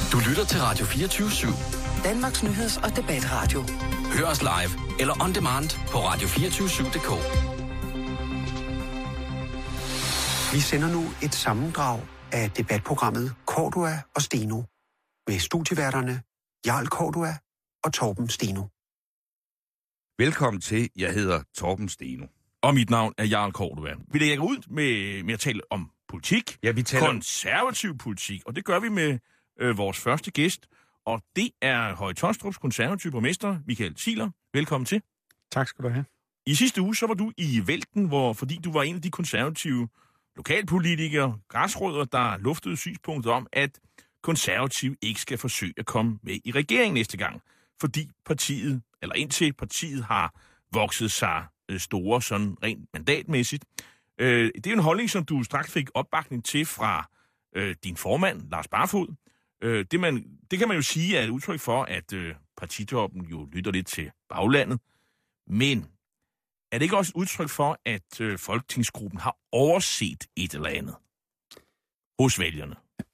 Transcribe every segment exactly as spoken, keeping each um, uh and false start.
Du lytter til Radio fireogtyve syv. Danmarks nyheds- og debatradio. Hør os live eller on demand på radio to fire syv punktum d k. Vi sender nu et sammendrag af debatprogrammet Cordua og Steno med studieværterne Jarl Cordua og Torben Steno. Velkommen til. Jeg hedder Torben Steno. Og mit navn er Jarl Cordua. Vi lægger ud med, med at tale om politik. Ja, vi taler konservativ politik, og det gør vi med øh, vores første gæst. Og det er Høje Taastrups konservative borgmester, Michael Ziegler. Velkommen til. Tak skal du have. I sidste uge så var du i Vælten, hvor, fordi du var en af de konservative lokalpolitikere, græsrødder, der luftede synspunktet om, at konservative ikke skal forsøge at komme med i regeringen næste gang, fordi partiet, eller indtil partiet har vokset sig store, sådan rent mandatmæssigt. Øh, det er en holdning, som du straks fik opbakning til fra øh, din formand, Lars Barfoed. Øh, det, man, det kan man jo sige er et udtryk for, at øh, partitoppen jo lytter lidt til baglandet. Men er det ikke også et udtryk for, at øh, folketingsgruppen har overset et eller andet hos vælgerne?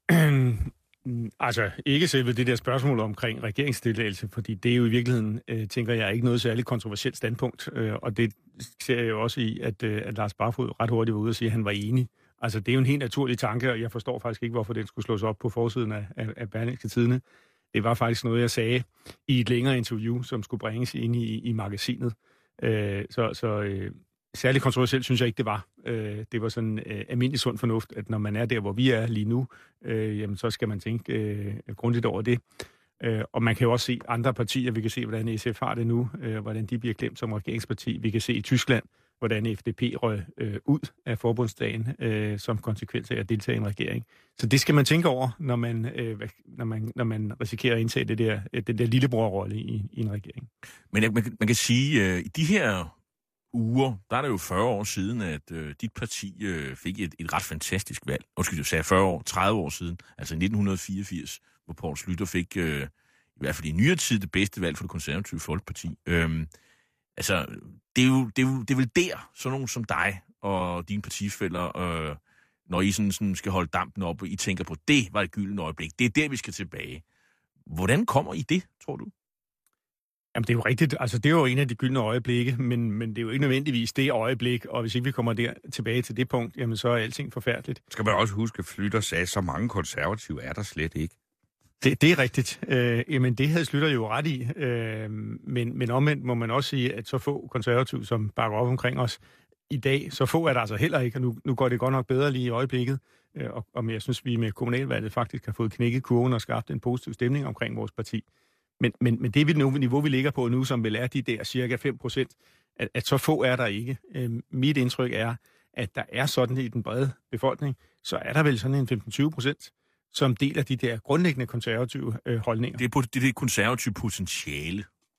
Altså, ikke selve det der spørgsmål omkring regeringstilladelse, fordi det er jo i virkeligheden, øh, tænker jeg, ikke noget særligt kontroversielt standpunkt, øh, og det ser jeg jo også i, at, øh, at Lars Barfoed ret hurtigt var ude og sige, at han var enig. Altså, det er jo en helt naturlig tanke, og jeg forstår faktisk ikke, hvorfor den skulle slås op på forsiden af, af, af Berlingske Tidende. Det var faktisk noget, jeg sagde i et længere interview, som skulle bringes ind i, i magasinet. Øh, så så øh, særligt kontroversielt synes jeg ikke, det var. Øh, det var sådan øh, almindelig sund fornuft, at når man er der, hvor vi er lige nu, øh, jamen, så skal man tænke øh, grundigt over det. Øh, og man kan jo også se andre partier. Vi kan se, hvordan S F har det nu, øh, hvordan de bliver glemt som regeringsparti. Vi kan se i Tyskland, hvordan F D P røg øh, ud af forbundsdagen øh, som konsekvens af at deltage i en regering. Så det skal man tænke over, når man, øh, når man, når man risikerer at indtage det der, den der lillebrorrolle i, i en regering. Men man, man kan sige, at øh, i de her uger, der er det jo fyrre år siden, at øh, dit parti øh, fik et, et ret fantastisk valg. Undskyld, jeg sagde fyrre år, tredive år siden, altså i nitten fireogfirs, hvor Poul Schlüter fik, øh, i hvert fald i nyere tid, det bedste valg for det konservative folkeparti. Øhm, altså, det er, jo, det, er jo, det er vel der, sådan nogen som dig og dine partifæller, øh, når I sådan, sådan skal holde dampen op, og I tænker på, det var et gyldent øjeblik, det er der, vi skal tilbage. Hvordan kommer I det, tror du? Jamen, det er jo rigtigt. Altså, det er jo en af de gyldne øjeblikke, men, men det er jo ikke nødvendigvis det øjeblik, og hvis ikke vi kommer der tilbage til det punkt, jamen, så er alting forfærdeligt. Skal man også huske, at Schlüter sagde, så mange konservative er der slet ikke. Det, det er rigtigt. Øh, jamen, det havde Schlüter jo ret i, øh, men, men omvendt må man også sige, at så få konservative, som bakker op omkring os i dag, så få er der altså heller ikke, og nu, nu går det godt nok bedre lige i øjeblikket, øh, og, og jeg synes, vi med kommunalvalget faktisk har fået knækket kurven og skabt en positiv stemning omkring vores parti. Men, men, men det er det niveau, vi ligger på nu, som vil er de der cirka fem procent, at, at så få er der ikke. Øh, mit indtryk er, at der er sådan i den brede befolkning, så er der vel sådan en femten til tyve procent, som deler de der grundlæggende konservative øh, holdninger. Det er det, det konservative potentiale.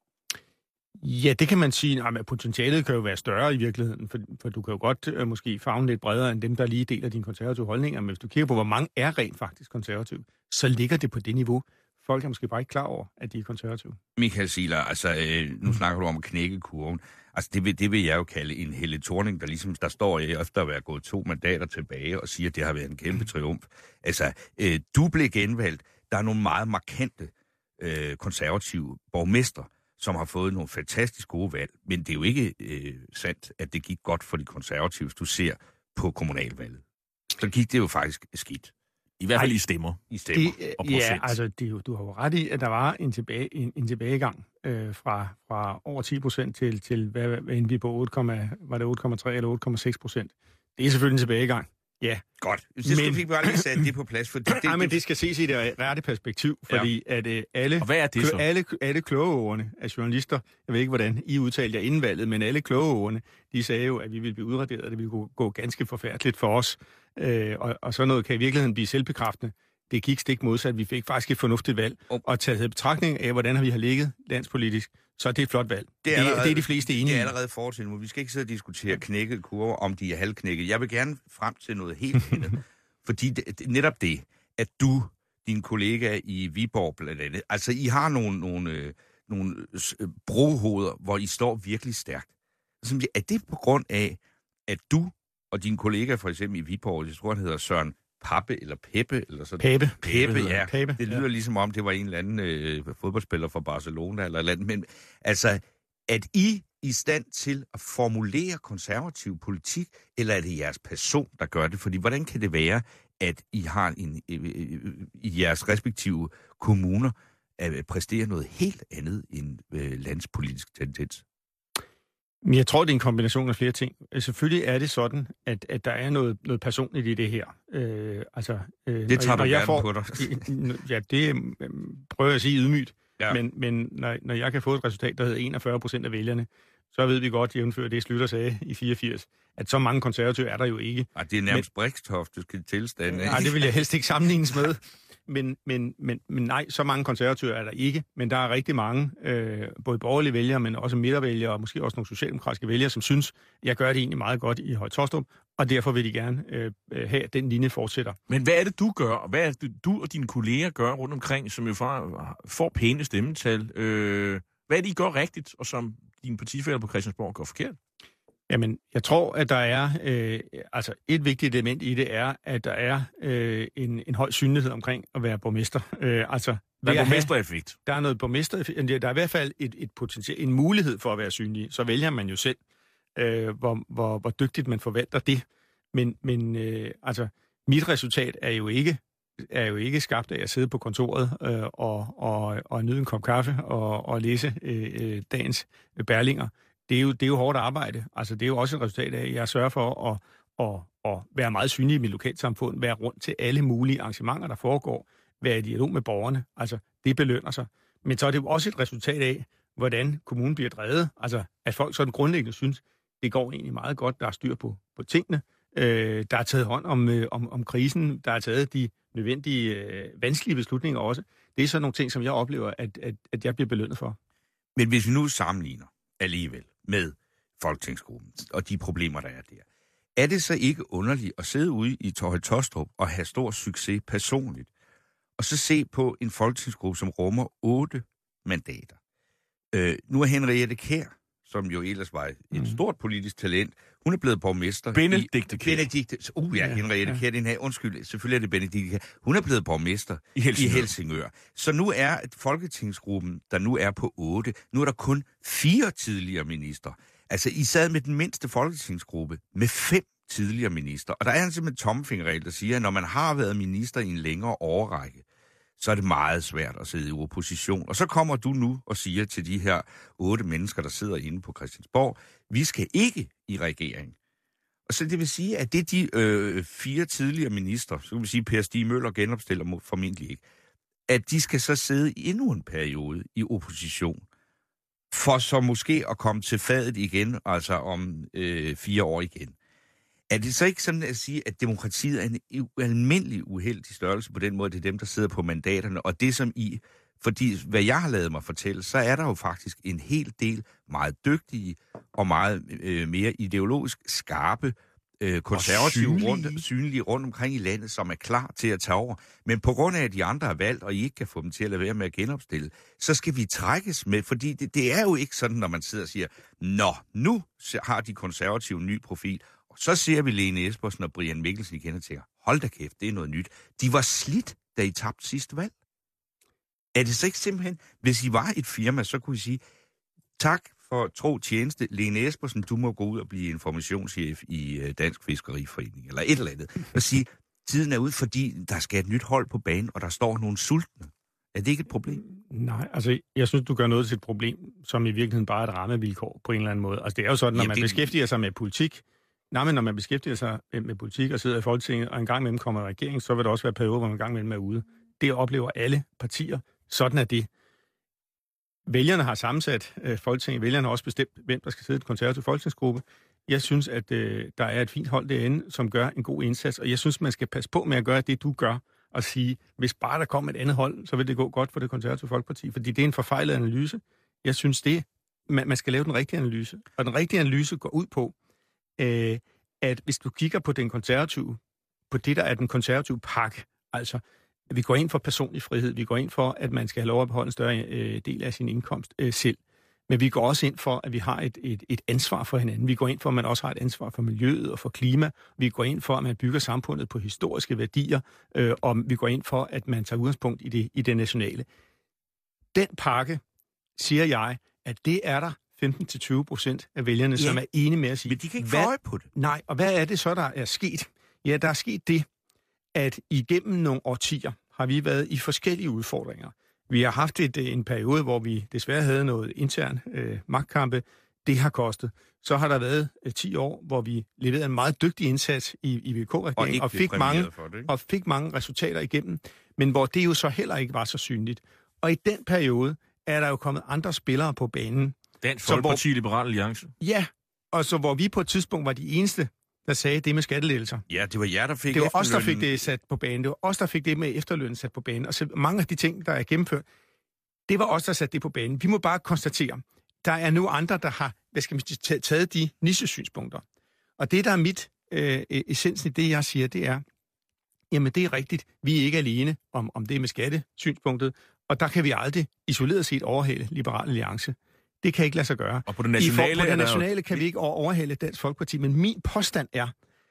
Ja, det kan man sige. Nej, men potentialet kan jo være større i virkeligheden, for, for du kan jo godt øh, måske favne lidt bredere end dem, der lige deler dine konservative holdninger. Men hvis du kigger på, hvor mange er rent faktisk konservative, så ligger det på det niveau. Folk er måske bare ikke klar over, at de er konservative. Michael Ziegler, altså øh, nu snakker du om at knække kurven. Altså det vil, det vil jeg jo kalde en Helle Thorning, der ligesom der står efter at være gået to mandater tilbage og siger, at det har været en kæmpe triumf. Altså, øh, du blev genvalgt. Der er nogle meget markante øh, konservative borgmester, som har fået nogle fantastisk gode valg. Men det er jo ikke øh, sandt, at det gik godt for de konservative, hvis du ser på kommunalvalget. Så gik det jo faktisk skidt. I hvert fald i stemmer. I stemmer det, og procent. Ja, altså det, du har jo ret i, at der var en, tilbage, en, en tilbagegang øh, fra, fra over ti procent til, til hvad, hvad endte vi på otte, var det otte komma tre eller otte komma seks procent. Det er selvfølgelig en tilbagegang. Ja. Godt. Det skal vi bare lige sætte det på plads. For det, det, nej, men det skal ses i det rette perspektiv, fordi ja. at øh, alle, og hvad er det så? alle, alle klogeårene af journalister, jeg ved ikke, hvordan I udtalte jer inden valget, men alle klogeårene, de sagde jo, at vi ville blive udraderet, og det ville gå, gå ganske forfærdeligt for os. Øh, og, og sådan noget kan i virkeligheden blive selvbekræftende. Det gik stik modsat. Vi fik faktisk et fornuftigt valg, og taget i betragtning af, hvordan vi har ligget landspolitisk, så er det et flot valg. Det er, allerede, det, det er de fleste enige. Det er allerede fortid nu. Vi skal ikke sidde og diskutere knækkede kurver, om de er halvknækket. Jeg vil gerne frem til noget helt andet. Fordi det, netop det, at du, din kollega i Viborg blandt andet, altså I har nogle, nogle, øh, nogle brohoveder, hvor I står virkelig stærkt. Er det på grund af, at du og din kollega for eksempel i Viborg, jeg tror han hedder Søren Pappe eller Peppe eller sådan. Peppe. Peppe, ja. Peppe, det lyder ja. ligesom om, det var en eller anden øh, fodboldspiller fra Barcelona eller et andet. Men altså, at I i stand til at formulere konservativ politik, eller er det jeres person, der gør det? Fordi hvordan kan det være, at I har en, øh, i jeres respektive kommuner at præstere noget helt andet end øh, landspolitisk tendens? Jeg tror, det er en kombination af flere ting. Selvfølgelig er det sådan, at, at der er noget, noget personligt i det her. Øh, altså, øh, det tager du jeg får, på dig. Ja, det øh, prøver jeg at sige ydmygt. Ja. Men, men når, når jeg kan få et resultat, der hedder enogfyrre procent af vælgerne, så ved vi godt, jævnfør det Slytter sagde i fireogfirs, at så mange konservative er der jo ikke. Ej, det er nærmest Brixtoft, du skal tilstande. Nej, det vil jeg helst ikke sammenlignes med. Men, men, men, men nej, så mange konservative er der ikke. Men der er rigtig mange, øh, både borgerlige vælgere, men også midtervælgere, og måske også nogle socialdemokratiske vælgere, som synes, jeg gør det egentlig meget godt i Høje Taastrup, og derfor vil de gerne øh, have, at den linje fortsætter. Men hvad er det, du gør, og hvad er det, du og dine kolleger gør rundt omkring, som jo får, får pæne stemmetal? Øh, hvad er det, I gør rigtigt, og som dine partifæller på Christiansborg gør forkert? Jamen, jeg tror, at der er, øh, altså et vigtigt element i det er, at der er øh, en, en høj synlighed omkring at være borgmester. Øh, altså, der er borgmestereffekt. Der er noget borgmestereffekt. Der er i hvert fald et, et potentiale, en mulighed for at være synlig. Så vælger man jo selv, øh, hvor, hvor, hvor dygtigt man forvalter det. Men, men øh, altså, mit resultat er jo ikke er jo ikke skabt af at sidde på kontoret øh, og, og, og nyde en kop kaffe og, og læse øh, dagens Berlinger. Det er, jo, det er jo hårdt arbejde. Altså, det er jo også et resultat af, at jeg sørger for at, at, at være meget synlig i mit lokalsamfund, være rundt til alle mulige arrangementer, der foregår, være i dialog med borgerne. Altså, det belønner sig. Men så er det jo også et resultat af, hvordan kommunen bliver drevet. Altså, at folk sådan grundlæggende synes, det går egentlig meget godt, der er styr på, på tingene. Øh, der er taget hånd om, øh, om, om krisen, der er taget de nødvendige, øh, vanskelige beslutninger også. Det er sådan nogle ting, som jeg oplever, at, at, at jeg bliver belønnet for. Men hvis vi nu sammenligner alligevel med Folketingsgruppen og de problemer, der er der, er det så ikke underligt at sidde ude i Høje Taastrup og have stor succes personligt, og så se på en folketingsgruppe, som rummer otte mandater? Øh, nu er Henriette Kjær, som jo ellers var et mm. stort politisk talent, hun er blevet borgmester. Benedikte Kjær. Benedikte, uh ja, Henriette ja. Kjær, den her, undskyld, selvfølgelig er det Benedikte Kjær. Hun er blevet borgmester i Helsingør. i Helsingør. Så nu er folketingsgruppen, der nu er på otte, nu er der kun fire tidligere minister. Altså, I sad med den mindste folketingsgruppe med fem tidligere minister. Og der er en simpelthen tommelfingerregel, der siger, at når man har været minister i en længere årrække, så er det meget svært at sidde i opposition. Og så kommer du nu og siger til de her otte mennesker, der sidder inde på Christiansborg, vi skal ikke i regering. Og så det vil sige, at det er de øh, fire tidligere minister, så kan vi sige, Per Stig Møller genopstiller formentlig ikke, at de skal så sidde i endnu en periode i opposition, for så måske at komme til fadet igen, altså om øh, fire år igen. Er det så ikke sådan at sige, at demokratiet er en almindelig uheldig størrelse på den måde, det er dem, der sidder på mandaterne, og det som I, fordi hvad jeg har lavet mig fortælle, så er der jo faktisk en hel del meget dygtige og meget øh, mere ideologisk skarpe øh, konservative synlige. Rundt, synlige rundt omkring i landet, som er klar til at tage over. Men på grund af, at de andre er valgt, og I ikke kan få dem til at lade være med at genopstille, så skal vi trækkes med, fordi det, det er jo ikke sådan, når man sidder og siger, nå, nu har de konservative en ny profil. Så ser vi Lene Espersen og Brian Mikkelsen igen og tænker, hold da kæft, det er noget nyt. De var slidt, da I tabte sidste valg. Er det så ikke simpelthen, hvis I var et firma, så kunne I sige, tak for tro tjeneste, Lene Espersen, du må gå ud og blive informationschef i Dansk Fiskeriforening, eller et eller andet, og sige, tiden er ude, fordi der skal et nyt hold på banen, og der står nogle sultne. Er det ikke et problem? Nej, altså jeg synes, du gør noget til et problem, som i virkeligheden bare er et rammevilkår på en eller anden måde. Altså det er jo sådan, når ja, man det... beskæftiger sig med politik, nej, men når man beskæftiger sig med politik og sidder i Folketinget, og en gang imellem kommer i regering, så vil der også være perioder, hvor man en gang imellem er ude. Det oplever alle partier. Sådan er det. Vælgerne har sammensat øh, Folketinget. Vælgerne har også bestemt, hvem der skal sidde i den konservative folketingsgruppe. Jeg synes, at øh, der er et fint hold derinde, som gør en god indsats, og jeg synes, man skal passe på med at gøre det, du gør, og sige, hvis bare der kommer et andet hold, så vil det gå godt for det konservative folkeparti, fordi det er en forfejlet analyse. Jeg synes, det man, man skal lave den rigtige analyse, og den rigtige analyse går ud på, øh, at hvis du kigger på den konservative, på det, der er den konservative pakke, altså vi går ind for personlig frihed, vi går ind for, at man skal have lov at beholde en større øh, del af sin indkomst øh, selv. Men vi går også ind for, at vi har et, et, et ansvar for hinanden. Vi går ind for, at man også har et ansvar for miljøet og for klima. Vi går ind for, at man bygger samfundet på historiske værdier, øh, og vi går ind for, at man tager udgangspunkt i det, i det nationale. Den pakke, siger jeg, at det er der femten til tyve procent af vælgerne, ja, som er enige med at sige. Men de kan ikke få øje på det. Nej, og hvad er det så, der er sket? Ja, der er sket det, at igennem nogle årtier har vi været i forskellige udfordringer. Vi har haft et, en periode, hvor vi desværre havde noget intern øh, magtkampe. Det har kostet. Så har der været øh, ti år, hvor vi leverede en meget dygtig indsats i, i V K-regeringen og, og, fik mange, det, og fik mange resultater igennem, men hvor det jo så heller ikke var så synligt. Og i den periode er der jo kommet andre spillere på banen. Dansk Folkeparti, Liberal Alliance. Ja, og så hvor vi på et tidspunkt var de eneste, der sagde det med skattelettelser. Ja, det var jer, der fik Det var os, der fik det sat på banen. Det var os, der fik det med efterlønnen sat på banen. Og så mange af de ting, der er gennemført, det var os, der satte det på banen. Vi må bare konstatere, der er nu andre, der har, hvad skal man sige, taget de nichesynspunkter. Og det, der er mit øh, essensen i det, jeg siger, det er, jamen det er rigtigt, vi er ikke alene om, om det med skattesynspunktet, og der kan vi aldrig isoleret set overhale Liberal Alliance. Det kan ikke lade sig gøre. Og på det nationale, I for, på det nationale kan vi ikke overhale Dansk Folkeparti, men min påstand er,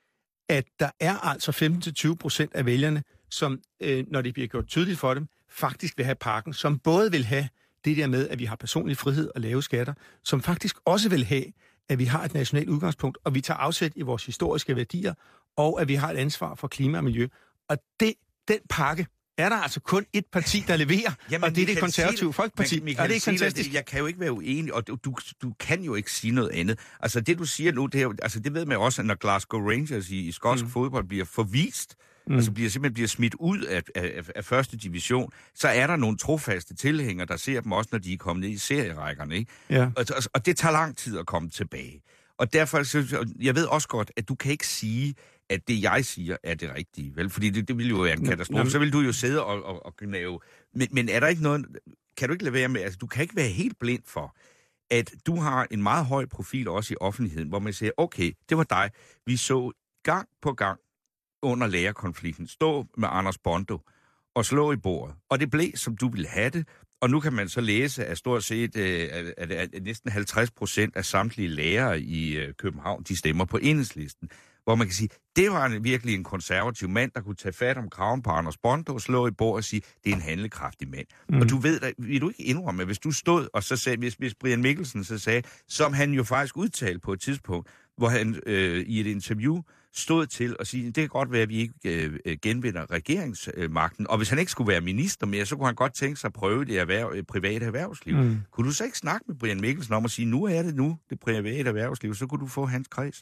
at der er altså femten til tyve procent af vælgerne, som, øh, når det bliver gjort tydeligt for dem, faktisk vil have pakken, som både vil have det der med, at vi har personlig frihed og lave skatter, som faktisk også vil have, at vi har et nationalt udgangspunkt, og vi tager afsæt i vores historiske værdier, og at vi har et ansvar for klima og miljø. Og det, den pakke er der altså kun et parti, der leverer, Jamen, og det er det konservative Folkeparti. Men, er det ikke fantastisk? Jeg kan jo ikke være uenig, og du, du, du kan jo ikke sige noget andet. Altså det, du siger nu, det, er, altså, det ved man også, at når Glasgow Rangers i, i skotsk mm. fodbold bliver forvist, mm. altså bliver, simpelthen bliver smidt ud af, af, af første division, så er der nogle trofaste tilhængere, der ser dem også, når de er kommet ned i serierækkerne. Ikke? Ja. Og, og, og det tager lang tid at komme tilbage. Og derfor, så, jeg ved også godt, at du kan ikke sige, at det, jeg siger, er det rigtige, vel? Fordi det, det ville jo være en katastrofe. Jamen. Så vil du jo sidde og, og, og gnave. Men, men er der ikke noget... Kan du ikke lade være med... Altså, du kan ikke være helt blind for, at du har en meget høj profil også i offentligheden, hvor man siger, okay, det var dig. Vi så gang på gang under lærerkonflikten stå med Anders Bondo og slå i bordet. Og det blev, som du ville have det. Og nu kan man så læse, at stort set øh, at, at næsten halvtreds procent af samtlige lærere i øh, København, de stemmer på Enhedslisten. Hvor man kan sige, det var en, virkelig en konservativ mand, der kunne tage fat om kraven på Anders Bondo og slå i bord og sige, det er en handlekraftig mand. Mm. Og du ved, der, vil du ikke indrømme, at hvis du stod, og så sagde, hvis, hvis Brian Mikkelsen så sagde, som han jo faktisk udtalte på et tidspunkt, hvor han øh, i et interview stod til at sige, det kan godt være, at vi ikke øh, genvinder regeringsmagten, og hvis han ikke skulle være minister mere, så kunne han godt tænke sig at prøve det erhverv, private erhvervsliv. Mm. Kunne du så ikke snakke med Brian Mikkelsen om at sige, nu er det nu, det private erhvervsliv, så kunne du få hans kreds?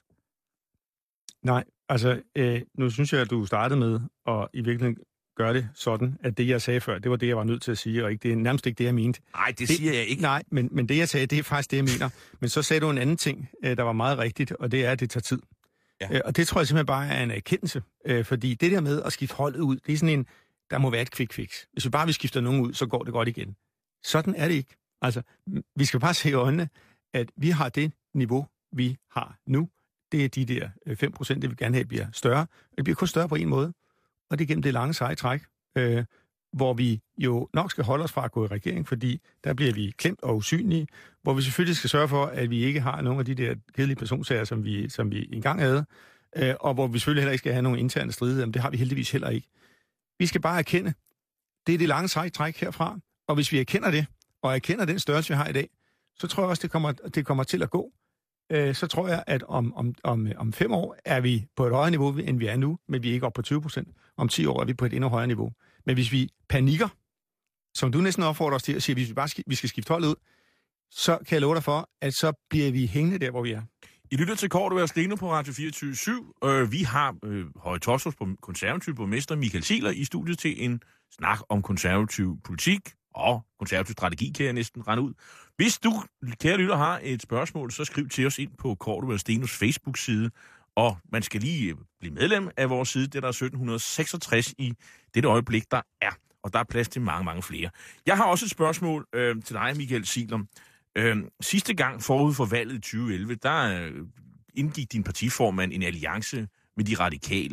Nej, altså, øh, nu synes jeg, at du startede med at i virkeligheden gøre det sådan, at det, jeg sagde før, det var det, jeg var nødt til at sige, og ikke, det er nærmest ikke det, jeg mente. Nej, det, det siger jeg ikke. Nej, men, men det, jeg sagde, det er faktisk det, jeg mener. Men så sagde du en anden ting, øh, der var meget rigtigt, og det er, at det tager tid. Ja. Øh, og det tror jeg simpelthen bare er en erkendelse, øh, fordi det der med at skifte holdet ud, det er sådan en, der må være et quick fix. Hvis vi bare vil skifte nogen ud, så går det godt igen. Sådan er det ikke. Altså, vi skal bare se i øjnene, at vi har det niveau, vi har nu. Det er de der fem procent, det vi gerne have, bliver større. Det bliver kun større på en måde, og det er gennem det lange seje træk, øh, hvor vi jo nok skal holde os fra at gå i regering, fordi der bliver vi klemt og usynlige, hvor vi selvfølgelig skal sørge for, at vi ikke har nogen af de der kedelige personsager, som vi, som vi engang havde, øh, og hvor vi selvfølgelig heller ikke skal have nogle interne stridigheder, men det har vi heldigvis heller ikke. Vi skal bare erkende, det er det lange seje træk herfra, og hvis vi erkender det, og erkender den størrelse, vi har i dag, så tror jeg også, det kommer, det kommer til at gå. Så tror jeg, at om, om, om, om fem år er vi på et højere niveau, end vi er nu, men vi er ikke oppe på tyve procent. Om ti år er vi på et endnu højere niveau. Men hvis vi panikker, som du næsten opfordrer os til at sige, hvis vi bare skal, vi skal skifte hold ud, så kan jeg love dig for, at så bliver vi hængende der, hvor vi er. I lytter til Kort og Steno på Radio fireogtyve syv. Øh, vi har øh, Høje Taastrups på konservativ borgmester Michael Ziegler i studiet til en snak om konservativ politik og konservativ strategi, kan jeg næsten rende ud. Hvis du, kære lytter, har et spørgsmål, så skriv til os ind på Kort og Stenos Facebook-side, og man skal lige blive medlem af vores side. Det er der sytten seksogtres i dette øjeblik, der er, og der er plads til mange, mange flere. Jeg har også et spørgsmål øh, til dig, Michael Ziegler. Øh, sidste gang forud for valget i tyve elleve, der øh, indgik din partiformand en alliance med de radikale.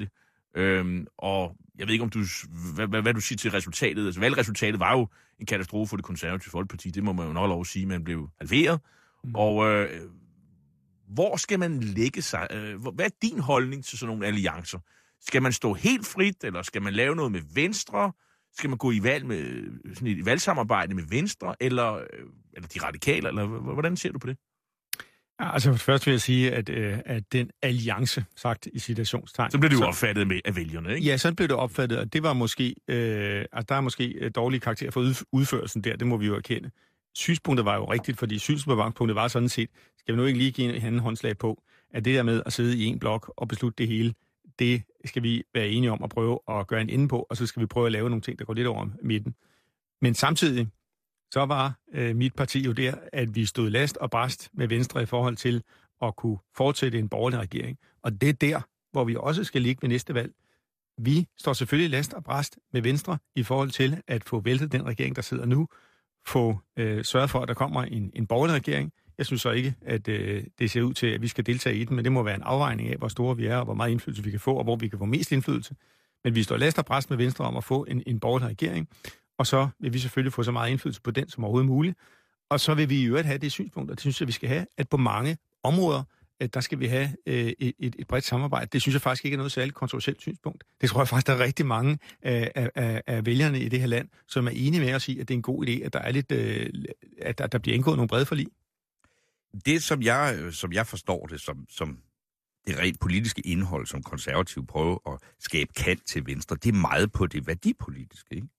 Øhm, og jeg ved ikke, om du, hvad, hvad, hvad du siger til resultatet. Altså, valgresultatet var jo en katastrofe for det konservative folkeparti. Det må man jo nok lov at sige, man blev halveret. Mm. Og øh, hvor skal man lægge sig? Øh, hvad er din holdning til sådan nogle alliancer? Skal man stå helt frit, eller skal man lave noget med Venstre? Skal man gå i valg med sådan et valgsamarbejde med Venstre, eller, eller de radikale, eller hvordan ser du på det? Ja, altså først vil jeg sige, at, øh, at den alliance, sagt i citationstegn... Så blev det jo opfattet med af vælgerne, ikke? Ja, sådan blev det opfattet, og det var måske... Øh, altså der er måske dårlige karakterer for udførelsen der, det må vi jo erkende. Synspunktet var jo rigtigt, fordi synspunktet var sådan set, skal vi nu ikke lige give en anden håndslag på, at det der med at sidde i en blok og beslutte det hele, det skal vi være enige om at prøve at gøre en ende på, og så skal vi prøve at lave nogle ting, der går lidt over midten. Men samtidig, så var øh, mit parti jo der, at vi stod last og brast med Venstre i forhold til at kunne fortsætte en borgerlig regering. Og det er der, hvor vi også skal ligge ved næste valg. Vi står selvfølgelig last og brast med Venstre i forhold til at få væltet den regering, der sidder nu, få øh, sørget for, at der kommer en, en borgerlig regering. Jeg synes så ikke, at øh, det ser ud til, at vi skal deltage i den, men det må være en afvejning af, hvor store vi er, og hvor meget indflydelse vi kan få, og hvor vi kan få mest indflydelse. Men vi står last og brast med Venstre om at få en, en borgerlig regering, og så vil vi selvfølgelig få så meget indflydelse på den som overhovedet muligt. Og så vil vi i øvrigt have det synspunkt, og det synes jeg, vi skal have, at på mange områder, at der skal vi have øh, et, et bredt samarbejde. Det synes jeg faktisk ikke er noget særligt kontroversielt synspunkt. Det tror jeg faktisk, der er rigtig mange af, af, af vælgerne i det her land, som er enige med os i, at det er en god idé, at der er lidt, øh, at der, der bliver indgået nogle brede forlig. Det, som jeg, som jeg forstår det, som, som det rent politiske indhold, som konservative prøver at skabe kant til Venstre, det er meget på det værdipolitiske, ikke?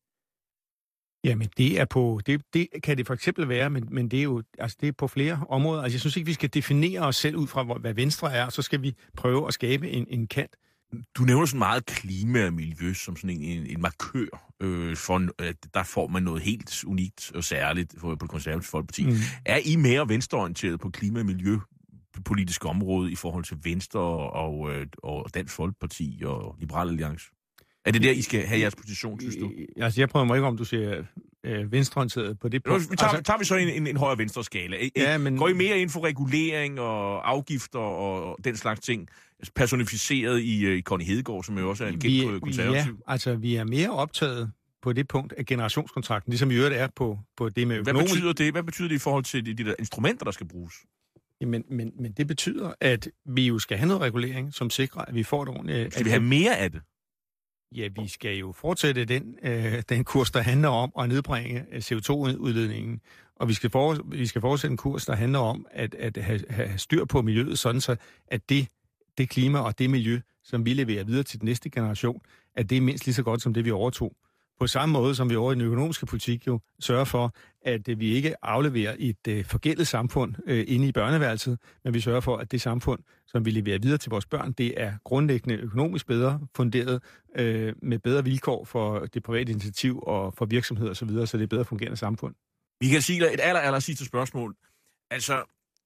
Jamen, det er på, det, det kan det for eksempel være, men, men det er jo altså det er på flere områder. Altså, jeg synes ikke, vi skal definere os selv ud fra, hvad Venstre er, og så skal vi prøve at skabe en, en kant. Du nævner sådan meget klima og miljø som sådan en, en, en markør, øh, for at der får man noget helt unikt og særligt på det konservative folkeparti. Mm. Er I mere venstreorienteret på klima- og miljøpolitiske område i forhold til Venstre og, og Dansk Folkeparti og Liberal Alliance? Er det der, I skal have jeres position, synes du? Altså, jeg prøver mig ikke om, du siger øh, venstreorienteret på det punkt. Nu tager, altså, tager vi så en, en, en højere venstre skala. I, ja, men... Går I mere ind for regulering og afgifter og, og den slags ting, personificeret i, i Connie Hedegaard, som jo også er en kendt konservativ? Ja, altså vi er mere optaget på det punkt af generationskontrakten, ligesom i øvrigt er på, på det med økonomisk... Hvad betyder det? Hvad betyder det i forhold til de, de der instrumenter, der skal bruges? Men, men, men det betyder, at vi jo skal have noget regulering, som sikrer, at vi får et ordentligt... Skal vi have mere af det? Ja, vi skal jo fortsætte den, øh, den kurs, der handler om at nedbringe C O to udledningen. Og vi skal, for, vi skal fortsætte en kurs, der handler om at, at have, have styr på miljøet, sådan så at det, det klima og det miljø, som vi leverer videre til den næste generation, at det er mindst lige så godt som det, vi overtog. På samme måde, som vi over i den økonomiske politik jo sørger for, at vi ikke afleverer et øh, forgældet samfund øh, inde i børneværelset, men vi sørger for, at det samfund, som vi leverer videre til vores børn, det er grundlæggende økonomisk bedre funderet, øh, med bedre vilkår for det private initiativ og for virksomheder osv., så, så det er bedre fungerende samfund. Michael Ziegler, et aller, aller sidste spørgsmål. Altså,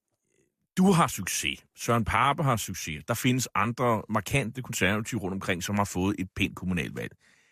du har succes. Søren Pape har succes. Der findes andre markante konservative rundt omkring, som har fået et pænt kommunalvalg.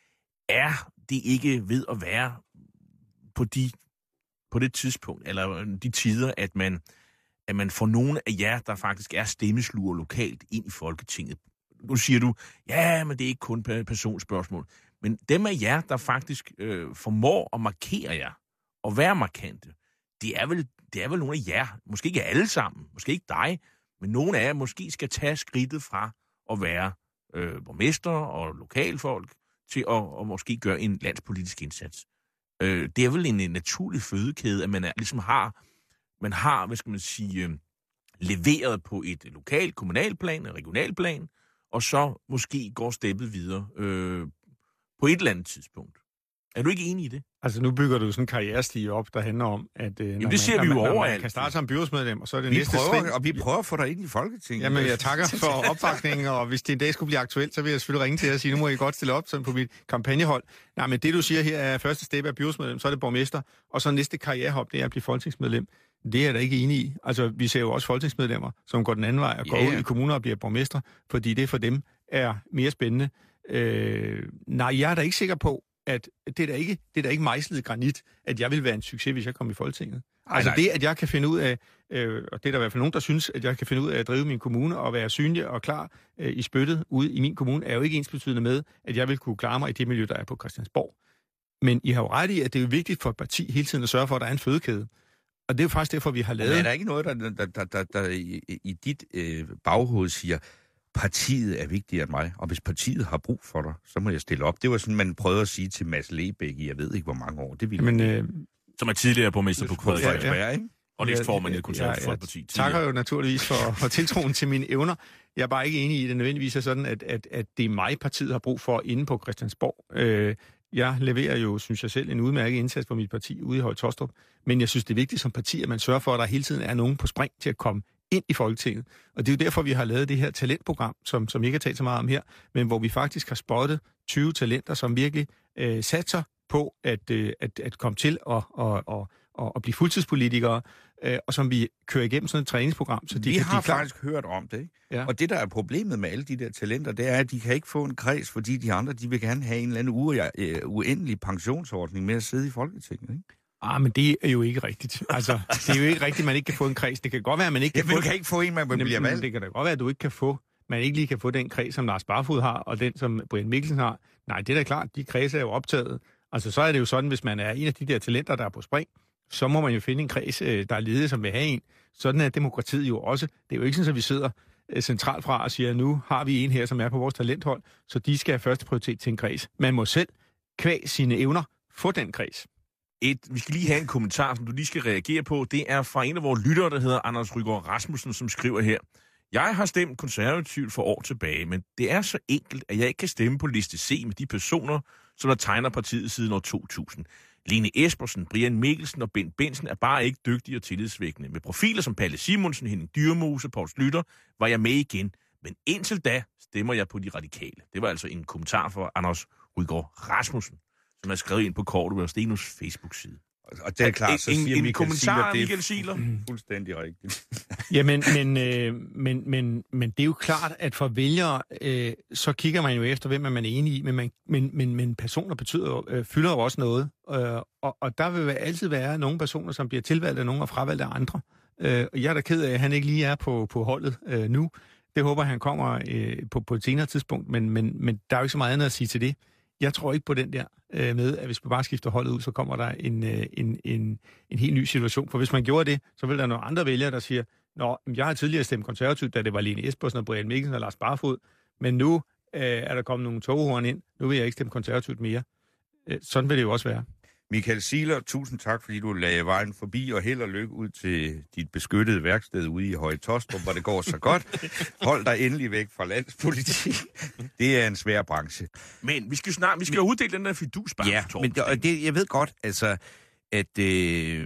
Er det ikke ved at være på, de, på det tidspunkt, eller de tider, at man, at man får nogle af jer, der faktisk er stemmesluger lokalt, ind i Folketinget? Nu siger du, ja, men det er ikke kun personspørgsmål. Men dem af jer, der faktisk øh, formår at markere jer, og være markante, det er, vel, det er vel nogle af jer, måske ikke alle sammen, måske ikke dig, men nogle af jer måske skal tage skridtet fra at være øh, borgmester og lokalfolk, til at, at måske gøre en landspolitisk indsats. Øh, det er vel en, en naturlig fødekæde, at man er, ligesom har, man har, hvad skal man sige, øh, leveret på et lokalt, kommunalplan, et regionalplan, og så måske går steppet videre øh, på et eller andet tidspunkt. Er du ikke enig i det? Altså nu bygger du sådan en karrierestige op, der handler om, at øh, Jamen, det ser vi jo overalt. Man kan starte som byrådsmedlem, og så er det vi næste prøver, skridt. Og vi prøver at få dig ind i Folketinget. Jamen jeg takker for opbakningen, og hvis det en dag skulle blive aktuelt, så vil jeg selvfølgelig ringe til jer og sige, nu må I godt stille op sådan på mit kampagnehold. Nej, men det du siger her er første step af byrådsmedlem, så er det borgmester, og så næste karrierehop, det er at blive folketingsmedlem. Det er jeg da ikke enig i. Altså vi ser jo også folketingsmedlemmer, som går den anden vej og går ja, ja. ud i kommuner og bliver borgmester, fordi det for dem er mere spændende. Øh, nej, jeg er da ikke sikker på, at det er da ikke, det er da ikke mejslet granit, at jeg vil være en succes, hvis jeg kommer i Folketinget. Ej, altså nej. det, at jeg kan finde ud af, øh, og det er der i hvert fald nogen, der synes, at jeg kan finde ud af at drive min kommune og være synlig og klar øh, i spyttet ude i min kommune, er jo ikke ensbetydende med, at jeg vil kunne klare mig i det miljø, der er på Christiansborg. Men I har jo ret i, at det er jo vigtigt for et parti hele tiden at sørge for, at der er en fødekæde. Og det er jo faktisk derfor, vi har lavet... Men er der ikke noget, der, der, der, der, der i, i dit øh, baghoved siger, partiet er vigtigere end mig, og hvis partiet har brug for dig, så må jeg stille op. Det var sådan, man prøvede at sige til Mads Lebæk i, jeg ved ikke, hvor mange år. Det ville Men, øh, som er tidligere borgmester på Frederiksberg, ja, ja. ikke? Og næstformand i det konservative Folkeparti. Jeg takker jo naturligvis for, for tiltroen til mine evner. Jeg er bare ikke enig i, at det nødvendigvis er sådan, at, at, at det er mig, partiet har brug for inde på Christiansborg. Øh, jeg leverer jo, synes jeg selv, en udmærket indsats for mit parti ude i Høje Taastrup. Men jeg synes, det er vigtigt som parti, at man sørger for, at der hele tiden er nogen på spring til at komme ind i Folketinget. Og det er jo derfor, vi har lavet det her talentprogram, som, som ikke har talt så meget om her, men hvor vi faktisk har spottet tyve talenter, som virkelig øh, satser på at, øh, at, at komme til at og, og, og, og blive fuldtidspolitikere, øh, og som vi kører igennem sådan et træningsprogram, så de vi kan har klar. faktisk hørt om det, ikke? Ja. Og det, der er problemet med alle de der talenter, det er, at de kan ikke få en kreds, fordi de andre, de vil gerne have en eller anden u- uh, uendelig pensionsordning med at sidde i Folketinget, ikke? Ah, men det er jo ikke rigtigt. Altså, det er jo ikke rigtigt, at man ikke kan få en kreds. Det kan godt være, at man ikke kan ja, få... du kan ikke få en, man bliver Jamen, valgt. Det kan da godt være, at du ikke kan få... Man ikke lige kan få den kreds, som Lars Barfod har, og den, som Brian Mikkelsen har. Nej, det er da klart, de kredse er jo optaget. Altså, så er det jo sådan, hvis man er en af de der talenter, der er på spring, så må man jo finde en kreds, der er ledet, som vil have en. Sådan er demokratiet jo også. Det er jo ikke sådan, at vi sidder centralt fra og siger, at nu har vi en her, som er på vores talenthold, så de skal have første prioritet til en kreds. Man må selv, kvæg sine evner, få den kreds. Et, vi skal lige have en kommentar, som du lige skal reagere på. Det er fra en af vores lyttere, der hedder Anders Rygaard Rasmussen, som skriver her. Jeg har stemt konservativt for år tilbage, men det er så enkelt, at jeg ikke kan stemme på liste C med de personer, som der tegner partiet siden år to tusind. Lene Espersen, Brian Mikkelsen og Bent Bensen er bare ikke dygtige og tillidsvækkende. Med profiler som Palle Simonsen, Henning Dyrmose, Poul Schlüter, var jeg med igen. Men indtil da stemmer jeg på de radikale. Det var altså en kommentar fra Anders Rygaard Rasmussen, som er skrevet ind på Kortet og Stenos Facebook-side. Og det er klart, så en, siger en, en Michael kommentar Ziegler, af det er Michael Ziegler. fuldstændig rigtigt. Jamen, men, øh, men, men, men det er jo klart, at for vælgere, øh, så kigger man jo efter, hvem man er enig i, men, man, men, men, men personer betyder, øh, fylder jo også noget. Øh, og, og der vil altid være nogle personer, som bliver tilvalgt af nogle og fravalgt af andre. Øh, og jeg er da ked af, at han ikke lige er på, på holdet øh, nu. Det håber han kommer øh, på, på et senere tidspunkt, men, men, men der er jo ikke så meget andet at sige til det. Jeg tror ikke på den der øh, med, at hvis man bare skifter holdet ud, så kommer der en, øh, en, en, en helt ny situation. For hvis man gjorde det, så vil der nogle andre vælgere, der siger, nå, jeg har tidligere stemt konservativt, da det var Lene Espersen og Brian Mikkelsen og Lars Barfod, men nu øh, er der kommet nogle toghorn ind, nu vil jeg ikke stemme konservativt mere. Øh, sådan vil det jo også være. Michael Ziegler, tusind tak, fordi du lagde vejen forbi, og held og lykke ud til dit beskyttede værksted ude i Høje Taastrup, hvor det går så godt. Hold dig endelig væk fra landspolitik. Det er en svær branche. Men vi skal snart, vi skal jo uddele den der fidusbank. Ja, men det, og det, jeg ved godt, altså, at øh,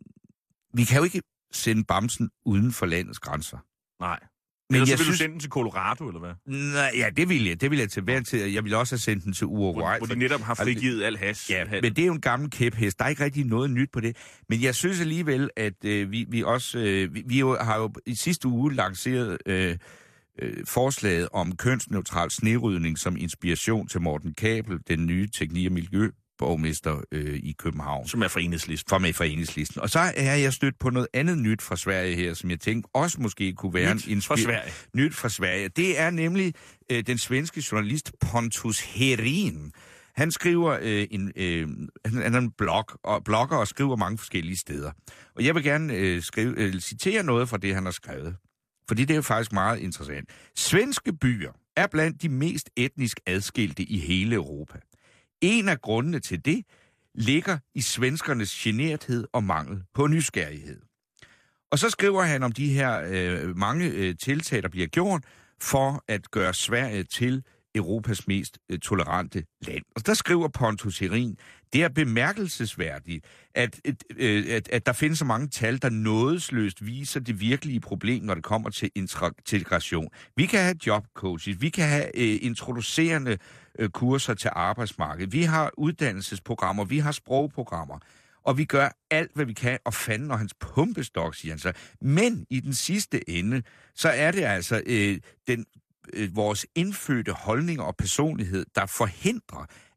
vi kan jo ikke sende bamsen uden for landets grænser. Nej. Men Ellers jeg så vil synes, du sende den til Colorado, eller hvad? Nej, ja, det vil jeg. Det vil jeg til hver tid. Jeg vil også have sendt den til Uruguay. Hvor, hvor de netop har frigivet al hash. Ja, men det er jo en gammel kæphest. Der er ikke rigtig noget nyt på det. Men jeg synes alligevel, at øh, vi, vi også... Øh, vi, vi jo, har jo i sidste uge lanceret øh, øh, forslaget om kønsneutral snerydning som inspiration til Morten Kabel, den nye teknik- og miljøborgmester øh, i København. Som er fra Enhedslisten. Fra med fra Enhedslisten. Og så er jeg stødt på noget andet nyt fra Sverige her, som jeg tænkte også måske kunne være nyt en... Nyt fra Sverige. Nyt fra Sverige. Det er nemlig øh, den svenske journalist Pontus Herin. Han skriver øh, en, øh, han er en blog, og blogger og skriver mange forskellige steder. Og jeg vil gerne øh, skrive, øh, citere noget fra det, han har skrevet. Fordi det er jo faktisk meget interessant. Svenske byer er blandt de mest etnisk adskilte i hele Europa. En af grundene til det ligger i svenskernes generthed og mangel på nysgerrighed. Og så skriver han om de her øh, mange øh, tiltag, der bliver gjort for at gøre Sverige til Europas mest øh, tolerante land. Og der skriver Pontus Herin, det er bemærkelsesværdigt, at, øh, at, at der findes så mange tal, der nådesløst viser det virkelige problem, når det kommer til integration. Vi kan have jobcoaches, vi kan have øh, introducerende øh, kurser til arbejdsmarkedet, vi har uddannelsesprogrammer, vi har sprogprogrammer, og vi gør alt, hvad vi kan, og fanden og hans pumpestok, siger han så. Men i den sidste ende, så er det altså øh, den vores indfødte holdninger og personlighed, der forhindrer,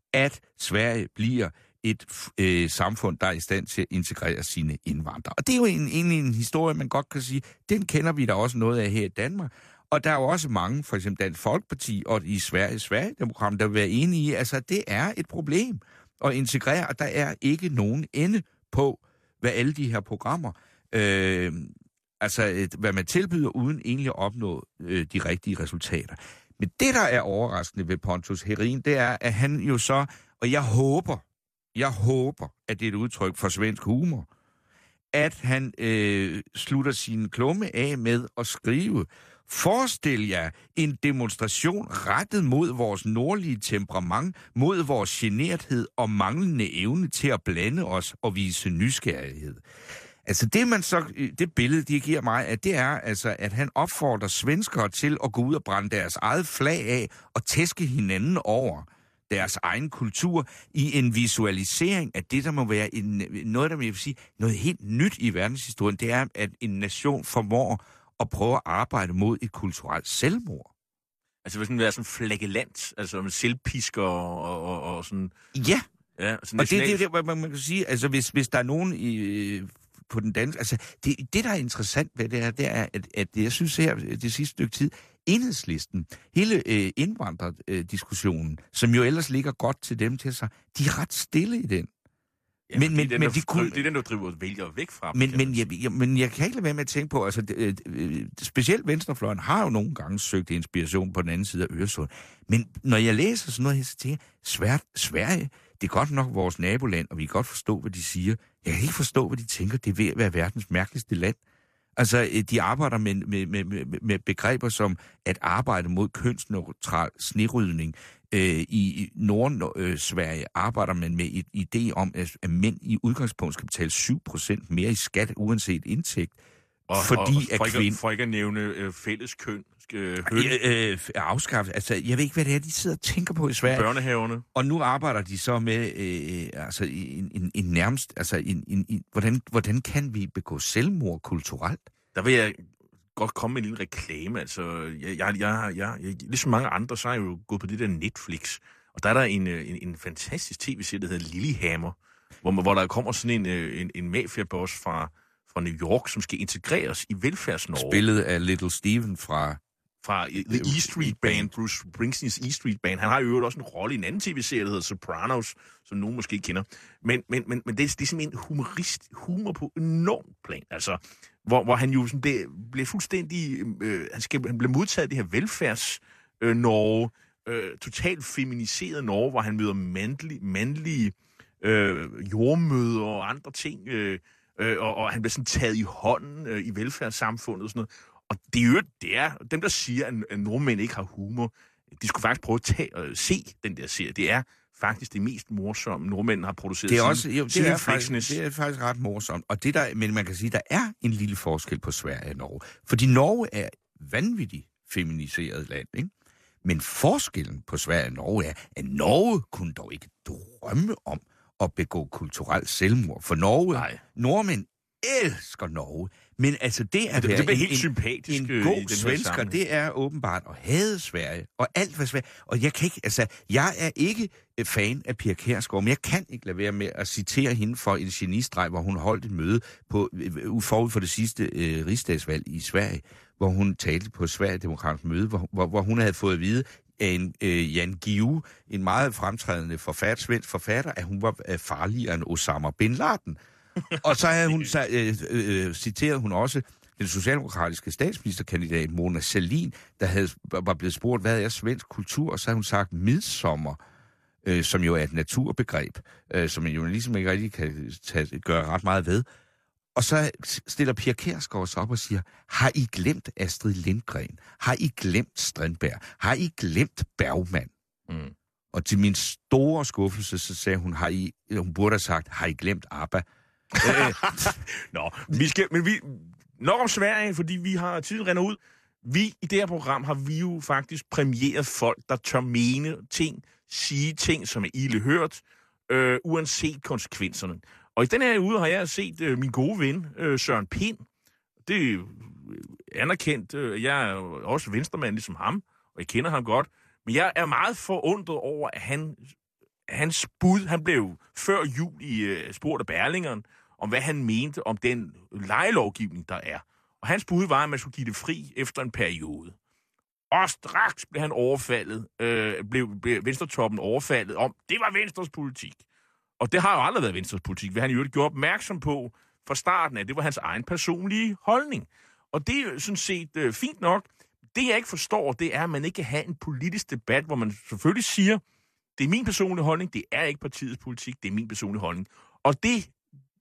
at Sverige bliver et øh, samfund, der er i stand til at integrere sine indvandrere. Og det er jo en, en, en historie, man godt kan sige, den kender vi da også noget af her i Danmark. Og der er jo også mange, for eksempel Dansk Folkeparti og i Sverige, Sverigedemokraterne, der vil være enige i, altså det er et problem at integrere, og der er ikke nogen ende på, hvad alle de her programmer, øh, altså et, hvad man tilbyder, uden egentlig at opnå øh, de rigtige resultater. Men det, der er overraskende ved Pontus Herin, det er, at han jo så, og jeg håber, jeg håber, at det er et udtryk for svensk humor, at han øh, slutter sin klumme af med at skrive: Forestil jer en demonstration rettet mod vores nordlige temperament, mod vores generthed og manglende evne til at blande os og vise nysgerrighed. Altså det, man så, det billede, de giver mig, at det er, altså, at han opfordrer svenskere til at gå ud og brænde deres eget flag af og tæske hinanden over deres egen kultur i en visualisering af det, der må være en, noget, der vil sige, noget helt nyt i verdenshistorien. Det er, at en nation formår at prøve at arbejde mod et kulturelt selvmord. Altså hvis sådan være sådan flagellant, altså med selvpisker og, og, og sådan... Ja, ja sådan og det er det, det, man, man kan sige, altså hvis, hvis der er nogen i, på den danske... Altså det, det, der er interessant ved det her, det er, at, at jeg synes her, det sidste stykke tid, Enhedslisten, hele øh, indvandrerdiskussionen, som jo ellers ligger godt til dem til sig, de er ret stille i den. Ja, men, men, den, men de kunne... det er den, der driver vælger væk fra. Men, men, jeg, jeg, men jeg kan ikke lade være med at tænke på, altså det, øh, specielt venstrefløjen har jo nogle gange søgt inspiration på den anden side af Øresund. Men når jeg læser sådan noget her, så tænker jeg, svært, Sverige, det er godt nok vores naboland, og vi kan godt forstå, hvad de siger. Jeg kan ikke forstå, hvad de tænker. Det er ved at være verdens mærkeligste land. Altså, de arbejder med, med, med, med begreber som at arbejde mod kønsneutral snerydning. Øh, I Nord-Sverige arbejder man med en idé om, at mænd i udgangspunkt skal betale syv procent mere i skat, uanset indtægt. Og, fordi og for, at kvinde... for ikke at nævne øh, fælles køn. Øh, øh, afskaffet. Altså, jeg ved ikke, hvad det er, de sidder og tænker på i Sverige. Børnehaverne. Og nu arbejder de så med øh, altså, en, en, en nærmest... Altså, en, en, en, hvordan, hvordan kan vi begå selvmord kulturelt? Der vil jeg godt komme med en lille reklame. Altså, jeg, jeg, jeg, jeg, jeg, ligesom mange andre, så er jeg jo gået på det der Netflix. Og der er der en, en, en fantastisk tv-serie, der hedder Lilyhammer, hvor, hvor der kommer sådan en, en, en mafiaboss fra, fra New York, som skal integreres i velfærdsnorge. Spillet af Little Steven fra... fra The E Street Band, Bruce Springsteens E Street Band. Han har jo også en rolle i en anden tv-serie, der hedder Sopranos, som nogen måske kender. Men, men, men, men det, er, det er simpelthen humorist, humor på enormt plan. Altså, hvor, hvor han jo sådan, det blev fuldstændig... Øh, han, skal, han blev modtaget af det her velfærds-Norge, øh, totalt feminiseret Norge, hvor han møder mandlige, mandlige øh, jordmøder og andre ting, øh, øh, og, og han bliver sådan taget i hånden øh, i velfærdssamfundet og sådan noget. Og det er jo, det er, dem der siger, at nordmænd ikke har humor, de skulle faktisk prøve at tage og se den der serie. Det er faktisk det mest morsomme, nordmændene har produceret. Det er også, jo, det, er faktisk, det er faktisk ret morsomt. Og det der, men man kan sige, der er en lille forskel på Sverige og Norge. Fordi Norge er vanvittigt feminiseret land, ikke? Men forskellen på Sverige og Norge er, at Norge kunne dog ikke drømme om at begå kulturelt selvmord. For Norge, Nej. Nordmænd elsker Norge. Men altså det er det, det en, helt en, sympatisk en god svensker, det er åbenbart at hade Sverige, og alt hvad Sverige. Og jeg kan ikke, altså, jeg er ikke fan af Pia Kjærsgaard, men jeg kan ikke lade være med at citere hende for en genistreg, hvor hun holdt et møde på, forud for det sidste øh, rigsdagsvalg i Sverige, hvor hun talte på et Sverigedemokratisk møde, hvor, hvor, hvor hun havde fået at vide af en øh, Jan Guillou, en meget fremtrædende forfatter, svensk forfatter, at hun var øh, farligere end Osama Bin Laden. Og så havde hun så, øh, øh, citeret hun også den socialdemokratiske statsministerkandidat Mona Sahlin, der havde, var blevet spurgt, hvad er svensk kultur, og så havde hun sagt midsommer, øh, som jo er et naturbegreb, øh, som man jo ligesom ikke rigtig kan tage, gøre ret meget ved. Og så stiller Pia Kjærsgaard sig op og siger, har I glemt Astrid Lindgren? Har I glemt Strindberg? Har I glemt Bergman? Mm. Og til min store skuffelse, så sagde hun, har I, hun burde have sagt, har I glemt ABBA? Nå, vi skal, men vi, nok om Sverige, fordi vi har tiden render ud. Vi, i det her program, har vi jo faktisk præmieret folk, der tør mene ting, sige ting, som er ilde hørt, øh, uanset konsekvenserne. Og i den her uge har jeg set øh, min gode ven, øh, Søren Pind. Det er anerkendt. Øh, jeg er også venstremand ligesom ham, og jeg kender ham godt. Men jeg er meget forundret over, at han, hans bud, han blev før jul i uh, spurgt af Berlingeren, om hvad han mente om den lejelovgivning, der er. Og hans bud var, at man skulle give det fri efter en periode. Og straks blev han overfaldet, øh, blev, blev Venstretoppen overfaldet om, det var Venstres politik. Og det har jo aldrig været Venstres politik, hvad han jo gjorde opmærksom på fra starten af, det var hans egen personlige holdning. Og det er jo sådan set øh, fint nok. Det jeg ikke forstår, det er, at man ikke kan have en politisk debat, hvor man selvfølgelig siger, det er min personlige holdning, det er ikke partiets politik, det er min personlige holdning. Og det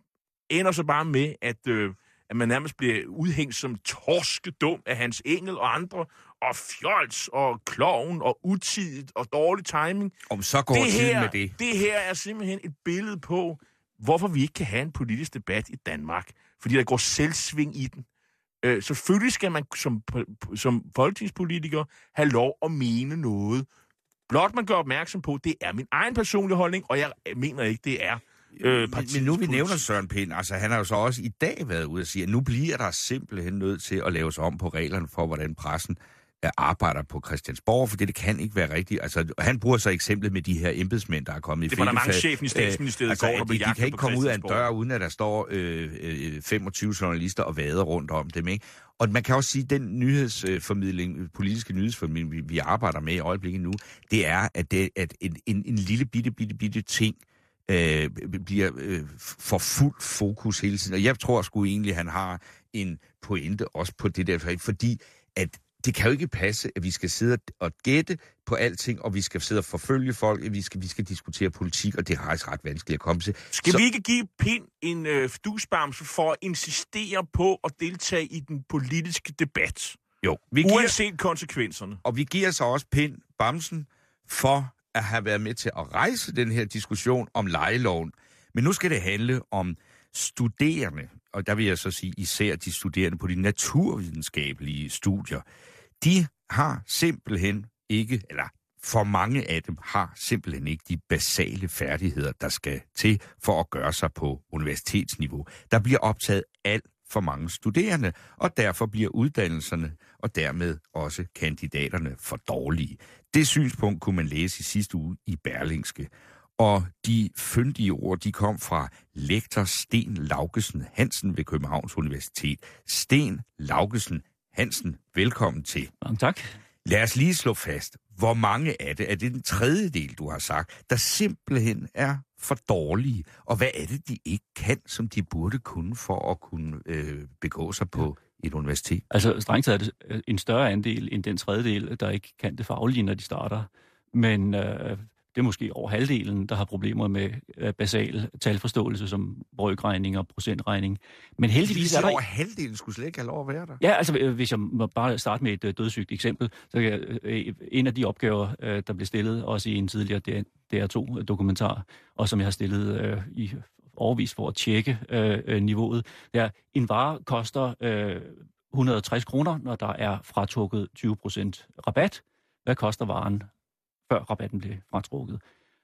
ender så bare med, at, øh, at man nærmest bliver udhængt som torskedum af Hans Engel og andre, og fjols og klovn og utidigt og dårlig timing. Om så går det tiden her, med det. Det her er simpelthen et billede på, hvorfor vi ikke kan have en politisk debat i Danmark. Fordi der går selvsving i den. Øh, selvfølgelig skal man som, som folketingspolitiker have lov at mene noget. Blot man gør opmærksom på, det er min egen personlige holdning, og jeg mener ikke, det er øh, men, men nu vi nævner Søren Pind, altså han har jo så også i dag været ude og sige, at nu bliver der simpelthen nødt til at laves om på reglerne for, hvordan pressen arbejder på Christiansborg, for det kan ikke være rigtigt. Altså, han bruger så eksemplet med de her embedsmænd, der er kommet i det var der mange chefen i statsministeriet altså, går, der de, de kan ikke komme ud af en dør, uden at der står øh, øh, femogtyve journalister og vader rundt om dem, ikke? Og man kan også sige, at den nyhedsformidling, politiske nyhedsformidling, vi, vi arbejder med i øjeblikket nu, det er, at, det, at en, en, en lille bitte, bitte, bitte ting øh, bliver øh, for fuld fokus hele tiden. Og jeg tror sgu egentlig, at han har en pointe også på det der, fordi at det kan jo ikke passe, at vi skal sidde og gætte på alting, og vi skal sidde og forfølge folk, vi skal, vi skal diskutere politik, og det er faktisk ret vanskeligt at komme til. Skal så... vi ikke give Pind en øh, fidusbamse for at insistere på at deltage i den politiske debat? Jo. Vi giver... Uanset konsekvenserne. Og vi giver så også Pind bamsen for at have været med til at rejse den her diskussion om lejeloven. Men nu skal det handle om studerende, og der vil jeg så sige især de studerende på de naturvidenskabelige studier. De har simpelthen ikke, eller for mange af dem har simpelthen ikke de basale færdigheder, der skal til for at gøre sig på universitetsniveau. Der bliver optaget alt for mange studerende, og derfor bliver uddannelserne og dermed også kandidaterne for dårlige. Det synspunkt kunne man læse i sidste uge i Berlingske. Og de fyndige ord, de kom fra lektor Sten Laugesen Hansen ved Københavns Universitet. Sten Laugesen Hansen, velkommen til. Mange tak. Lad os lige slå fast, hvor mange af det, er det den tredje del, du har sagt, der simpelthen er for dårlige? Og hvad er det, de ikke kan, som de burde kunne for at kunne øh, begå sig på et universitet? Altså strengt taget er det en større andel end den tredjedel, der ikke kan det faglige, når de starter. Men øh, det er måske over halvdelen, der har problemer med øh, basal talforståelse som brøkregning og procentregning. Men heldigvis er der... over halvdelen skulle slet ikke have lov at være der? Ja, altså øh, hvis jeg må bare starte med et øh, dødssygt eksempel, så kan øh, en af de opgaver, øh, der blev stillet også i en tidligere D R to-dokumentar, og som jeg har stillet øh, i overvis for at tjekke øh, niveauet, det er, en vare koster øh, et hundrede og tres kroner, når der er fratrukket tyve procent rabat. Hvad koster varen, før rabatten blev fratrukket?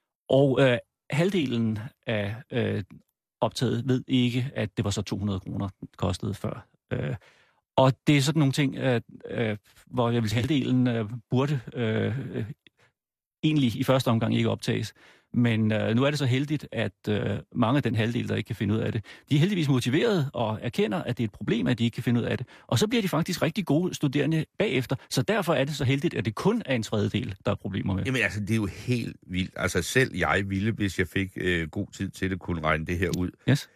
Og øh, halvdelen af øh, optaget ved ikke, at det var så to hundrede kroner, det kostede før. Øh, og det er sådan nogle ting, øh, øh, hvor jeg vil halvdelen øh, burde øh, øh, egentlig i første omgang ikke optages. Men øh, nu er det så heldigt, at øh, mange af den halvdel, der ikke kan finde ud af det, de er heldigvis motiveret og erkender, at det er et problem, at de ikke kan finde ud af det. Og så bliver de faktisk rigtig gode studerende bagefter. Så derfor er det så heldigt, at det kun er en tredjedel, der er problemer med. Jamen altså, det er jo helt vildt. Altså selv jeg ville, hvis jeg fik øh, god tid til det, kunne regne det her ud. Yes.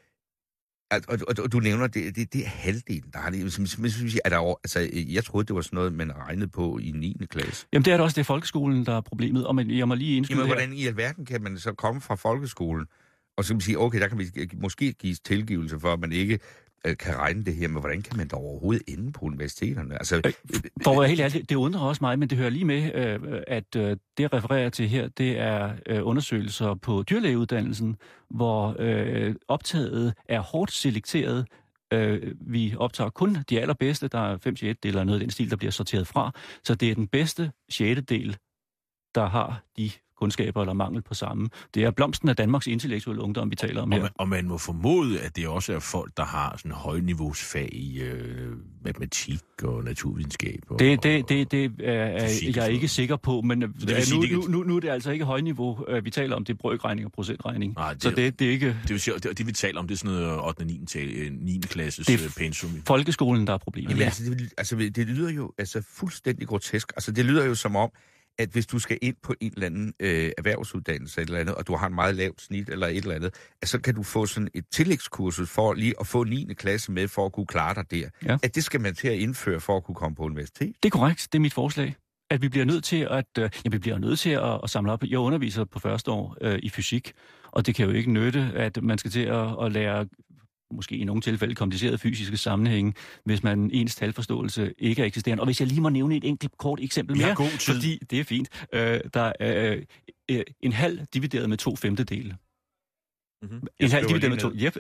Og, og, og, og du nævner, det, det, det er halvdelen, der har det. Som, som, som, er der over, altså, jeg troede, det var sådan noget, man regnede på i niende klasse. Jamen det er det også, det er folkeskolen, der er problemet. Og man, jeg må lige indskyde Jamen her. hvordan i alverden kan man så komme fra folkeskolen, og så kan man sige, okay, der kan vi måske gives tilgivelse for, at man ikke øh, kan regne det her, men hvordan kan man da overhovedet ende på universiteterne? Altså, øh, for at være helt ærlig, det undrer også mig, men det hører lige med, øh, at øh, det, jeg refererer til her, det er øh, undersøgelser på dyrlægeuddannelsen, hvor øh, optaget er hårdt selekteret. Øh, vi optager kun de allerbedste, der er fem sjettedel eller noget af den stil, der bliver sorteret fra, så det er den bedste sjettedel der har de kundskaber eller mangel på samme. Det er blomsten af Danmarks intellektuelle ungdom, vi taler om her. Og man, og man må formode, at det også er folk, der har sådan højniveausfag i øh, matematik og naturvidenskab. Og, det det, det, det er jeg er ikke sikker på, men det nu, nu, nu, nu er det altså ikke højniveau, vi taler om. Det er brøkregning og procentregning. Nej, det, så det, det er ikke... Det, vil sige, det, det vi taler om, det er sådan noget ottende og niende klasses det er pensum. Folkeskolen, der er problemet. Jamen, altså, det, altså, det lyder jo altså, fuldstændig grotesk. Altså, det lyder jo som om, at hvis du skal ind på en eller anden øh, erhvervsuddannelse eller andet, og du har en meget lavt snit eller et eller andet, at så kan du få sådan et tillægskursus for lige at få niende klasse med, for at kunne klare dig der. Ja. At det skal man til at indføre, for at kunne komme på universitet. Det er korrekt. Det er mit forslag. At vi bliver nødt til at, øh, ja, vi bliver nødt til at, at samle op. Jeg underviser på første år øh, i fysik, og det kan jo ikke nytte, at man skal til at, at lære måske i nogle tilfælde komplicerede fysiske sammenhænge, hvis man ens talforståelse ikke er eksisterende. Og hvis jeg lige må nævne et enkelt kort eksempel mere, fordi det er fint. Øh, der er øh, en halv divideret med to femtedele. Mm-hmm. En halv divideret med to. Yep.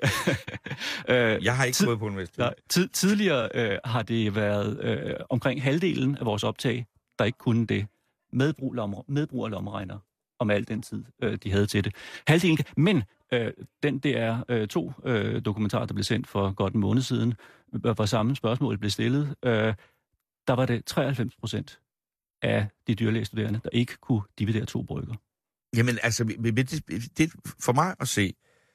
øh, jeg har ikke gået på universitetet. Tid, tidligere øh, har det været øh, omkring halvdelen af vores optag, der ikke kunne det. Medbrug, lommer, medbrug af lommeregner om al den tid, øh, de havde til det. Halvdelen, men øh, den det er øh, to øh, dokumentarer, der blev sendt for godt en måned siden, hvor samme spørgsmål blev stillet. Øh, der var det treoghalvfems procent af de dyrlægestuderende, der ikke kunne dividere to brøker. Jamen altså, det, det, for mig at se,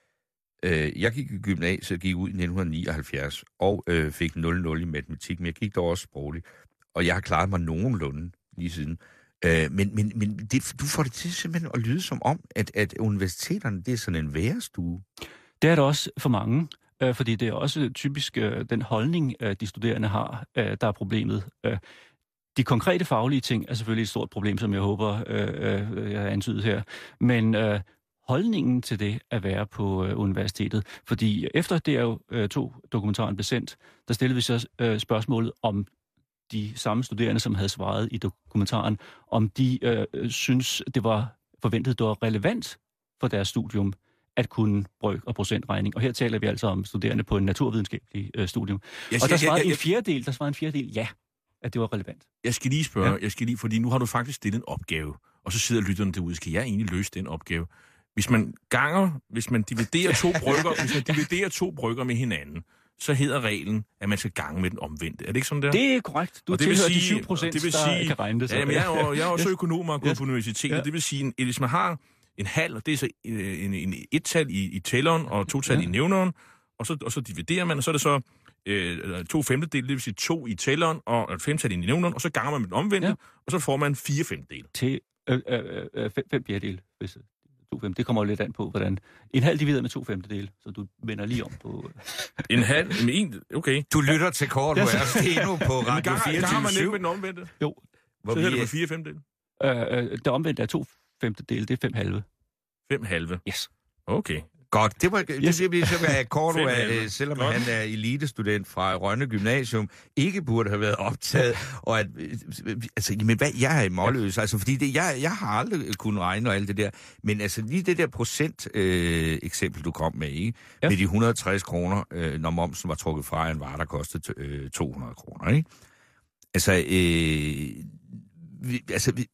øh, jeg gik i gymnasiet, gik ud i nitten nioghalvfjerds og øh, fik nul nul i matematik, men jeg gik dog også sprogligt, og jeg har klaret mig nogenlunde lige siden. Øh, men men, men det, du får det til simpelthen at lyde som om, at, at universiteterne, det er sådan en værestue. Det er det også for mange, øh, fordi det er også typisk øh, den holdning, øh, de studerende har, øh, der er problemet. Øh, de konkrete faglige ting er selvfølgelig et stort problem, som jeg håber, øh, øh, jeg har antydet her. Men øh, holdningen til det at være på øh, universitetet, fordi efter det er jo øh, to dokumentaren blev sendt, der stillede vi så øh, spørgsmålet om de samme studerende, som havde svaret i dokumentaren, om de øh, synes, det var forventet, det var relevant for deres studium at kunne brøk- og procentregning. Og her taler vi altså om studerende på en naturvidenskabelig øh, studium. Jeg, og der svarede jeg, jeg, en fjerdedel, der svarede en fjerdedel ja, at det var relevant. Jeg skal lige spørge, ja. jeg skal lige, fordi nu har du faktisk stillet en opgave, og så sidder lytterne derude, skal jeg egentlig løse den opgave? Hvis man ganger, hvis man dividerer to brøker, hvis man dividerer to brøker med hinanden, så hedder reglen, at man skal gange med den omvendte. Er det ikke sådan der? Det er korrekt. Du tilhører de syv procent, der sige, kan regne det. Så. Ja, men jeg er jo, jeg er også økonom og gået på universitetet. Ja. Det vil sige, at hvis man har en halv, det er så en, en et-tal i, i tælleren og to-tal ja. i nævneren, og så, og så dividerer man, og så er det så øh, to femtedel, det vil sige to i tælleren og et femtal i nævneren, og så ganger man med den omvendte, ja. og så får man fire femtedel. Til øh, øh, øh, fem, fem fjerdedel, hvis to femte. Det kommer jo lidt an på, hvordan... En halv divideret med to femtedele, så du vender lige om på... en halv med en... Okay. Du lytter til Kort, du er Steno på Radio fireogtyve syv. Ganger man ikke med den omvendte? Jo. Hvor så hedder det med fire femtedele? Øh, øh, det omvendte er to femtedele, det er fem halve. Fem halve? Yes. Okay. Godt, det var det yes. Det bliver så at Korto, selvom Godt. han er elitestudent fra Rønne Gymnasium, ikke burde have været optaget, og at, altså, men hvad, jeg er i målløs, altså, fordi det, jeg, jeg har aldrig kunnet regne og alt det der, men altså, lige det der procent øh, eksempel, du kom med, ikke? Ja. Med de et hundrede og tres kroner, øh, når momsen var trukket fra en vare, der kostede øh, to hundrede kroner, ikke? Altså, øh, vi, altså, vi,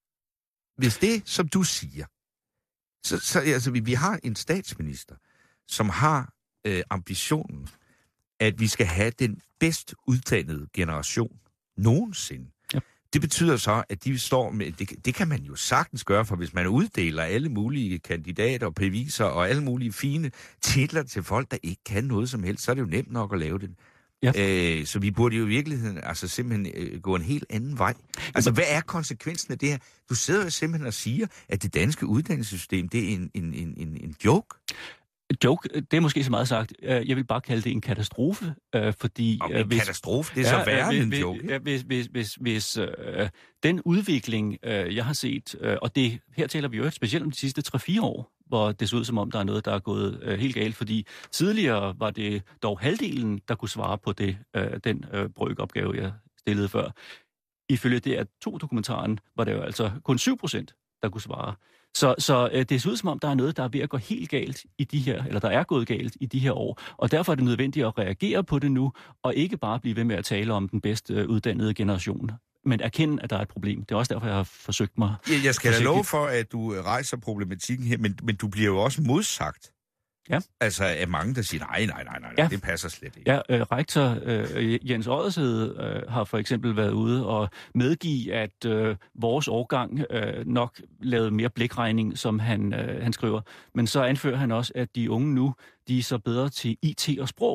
hvis det, som du siger, Så, så altså, vi, vi har en statsminister, som har øh, ambitionen, at vi skal have den bedst uddannede generation nogensinde. Ja. Det betyder så, at de står med... Det, det kan man jo sagtens gøre, for hvis man uddeler alle mulige kandidater og beviser og alle mulige fine titler til folk, der ikke kan noget som helst, så er det jo nemt nok at lave det. Ja. Øh, så vi burde jo i virkeligheden altså simpelthen øh, gå en helt anden vej. Altså, hvad er konsekvensen af det her? Du sidder jo simpelthen og siger, at det danske uddannelsessystem, det er en, en, en, en joke. Joke, det er måske så meget sagt. Jeg vil bare kalde det en katastrofe, fordi... Og en hvis, katastrofe, det er ja, så værre end en joke. Ja, hvis, hvis, hvis, hvis øh, den udvikling, øh, jeg har set, øh, og det her taler vi jo specielt om de sidste tre fire år, hvor det så ud som om, der er noget, der er gået øh, helt galt, fordi tidligere var det dog halvdelen, der kunne svare på det, øh, den øh, brøkopgave, jeg stillede før. Ifølge det, at to dokumentaren, var det jo altså kun syv procent, der kunne svare. Så, så øh, det ser ud som om, der er noget, der er ved at gå helt galt i de her, eller der er gået galt i de her år, og derfor er det nødvendigt at reagere på det nu, og ikke bare blive ved med at tale om den bedst øh, uddannede generation. men erkende, at der er et problem. Det er også derfor, jeg har forsøgt mig... Ja, jeg skal da forsigtigt. love for, at du rejser problematikken her, men, men du bliver jo også modsagt. Ja. Altså af mange, der siger, nej, nej, nej, nej, Ja. det passer slet ikke. Ja, øh, rektor øh, Jens Oddershede øh, har for eksempel været ude og medgive, at øh, vores årgang øh, nok lavede mere blikregning, som han, øh, han skriver. Men så anfører han også, at de unge nu, de er så bedre til I T og sprog.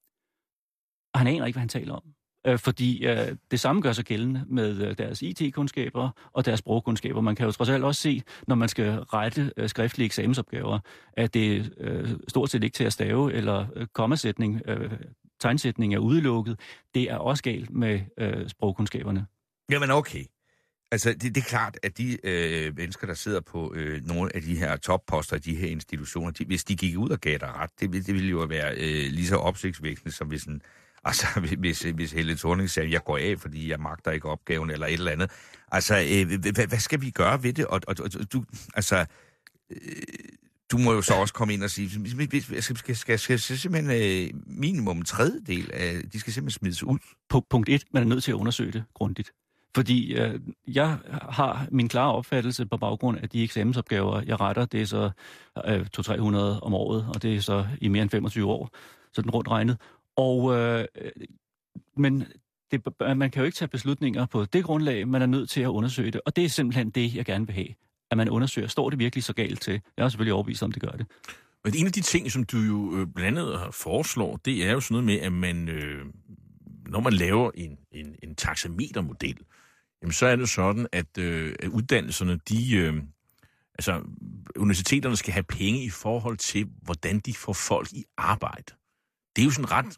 Og han aner ikke, hvad han taler om. Øh, fordi øh, det samme gør sig gældende med øh, deres I T-kundskaber og deres sprogkundskaber. Man kan jo trods alt også se, når man skal rette øh, skriftlige eksamensopgaver, at det øh, stort set ikke til at stave eller øh, kommasætning, øh, tegnsætning er udelukket. Det er også galt med øh, sprogkundskaberne. Jamen okay. Altså, det, det er klart, at de øh, mennesker, der sidder på øh, nogle af de her topposter i de her institutioner, de, hvis de gik ud og gav dig ret, det, det ville jo være øh, lige så opsigtsvækkende, som hvis, en, altså, hvis, hvis Helle Thorning sagde, jeg går af, fordi jeg magter ikke opgaven, eller et eller andet. Altså, øh, hvad, hvad skal vi gøre ved det? Og, og, og du, altså, øh, du må jo så også komme ind og sige, skal, skal, skal, skal simpelthen øh, minimum en tredjedel af, de skal simpelthen smides ud. På punkt et, man er nødt til at undersøge det grundigt. Fordi øh, jeg har min klare opfattelse på baggrund af de eksamensopgaver, jeg retter. Det er så øh, to til tre hundrede om året, og det er så i mere end femogtyve år, sådan rundt regnet. Og, øh, men det, man kan jo ikke tage beslutninger på det grundlag, man er nødt til at undersøge det. Og det er simpelthen det, jeg gerne vil have. At man undersøger, står det virkelig så galt til? Jeg er selvfølgelig overbevist om, det gør det. Men en af de ting, som du jo blandt andet foreslår, det er jo sådan noget med, at man, øh, når man laver en, en, en taxametermodel, jamen så er det sådan, at, øh, at uddannelserne, de, øh, altså universiteterne skal have penge i forhold til, hvordan de får folk i arbejde. Det er jo sådan et ret,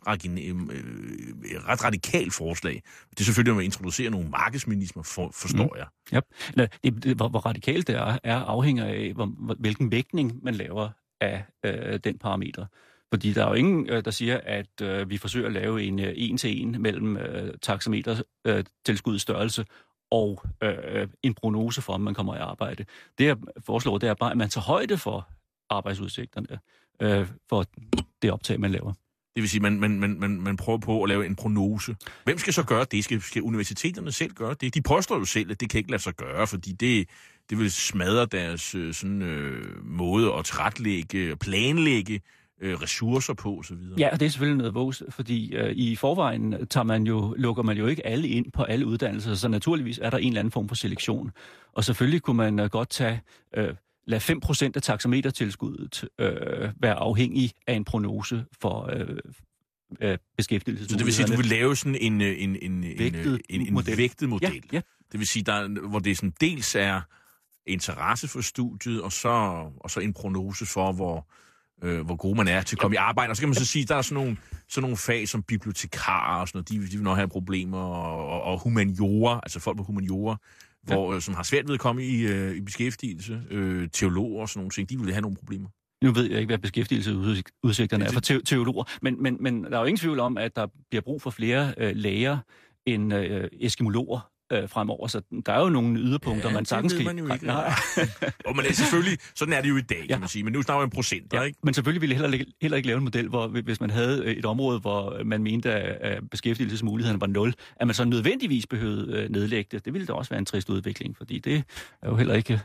øh, ret radikalt forslag. Det er selvfølgelig, at man introducerer nogle markedsmekanismer, for, forstår mm. jeg. Ja. Det, det, hvor, hvor radikalt det er, er afhænger af, hvor, hvilken vægtning man laver af øh, den parameter. Fordi der er jo ingen, øh, der siger, at øh, vi forsøger at lave en øh, en-til-en mellem øh, taxameter, øh, tilskuddets størrelse og øh, en prognose for, om man kommer i arbejde. Det jeg foreslår, det er bare, at man tager højde for arbejdsudsigterne øh, for det optag, man laver. Det vil sige, at man, man, man, man, man prøver på at lave en prognose. Hvem skal så gøre det? Skal, skal universiteterne selv gøre det? De påstår jo selv, at det kan ikke lade sig gøre, fordi det, det vil smadre deres øh, sådan, øh, måde at trætlægge og planlægge øh, ressourcer på osv. Ja, og det er selvfølgelig noget vås, fordi øh, i forvejen tager man jo, lukker man jo ikke alle ind på alle uddannelser, så naturligvis er der en eller anden form for selektion. Og selvfølgelig kunne man øh, godt tage... Øh, lad fem procent af taxametertilskuddet øh, være afhængig af en prognose for øh, øh, beskæftigelse. Så det vil sige, at du vil lave sådan en, en, en, vægtet en, en, en model. vægtet model. Ja, ja. Det vil sige, der, hvor det sådan dels er interesse for studiet, og så, og så en prognose for, hvor, øh, hvor god man er til at komme i arbejde. Og så kan man så sige, at der er sådan nogle, sådan nogle fag som bibliotekarer og sådan noget, de, de vil nok have problemer, og, og, og humaniorer, altså folk på humaniorer, hvor, ja. som har svært ved at komme i, øh, i beskæftigelse, øh, teologer og sådan nogle ting, de vil have nogle problemer. Nu ved jeg ikke, hvad beskæftigelsesudsigterne er for te- teologer, men, men, men der er jo ingen tvivl om, at der bliver brug for flere øh, læger end øh, eskimologer øh, fremover, så der er jo nogle yderpunkter, ja, man sagtens kan... man jo ikke. Nej. Og men selvfølgelig, sådan er det jo i dag, kan ja. man sige, men nu snakker vi om procenter, ja, ikke? Men selvfølgelig ville jeg heller, heller ikke lave en model, hvor hvis man havde et område, hvor man mente, at beskæftigelsesmulighederne var nul, at man så nødvendigvis behøvede nedlægge det. Det ville da også være en trist udvikling, fordi det er jo heller ikke...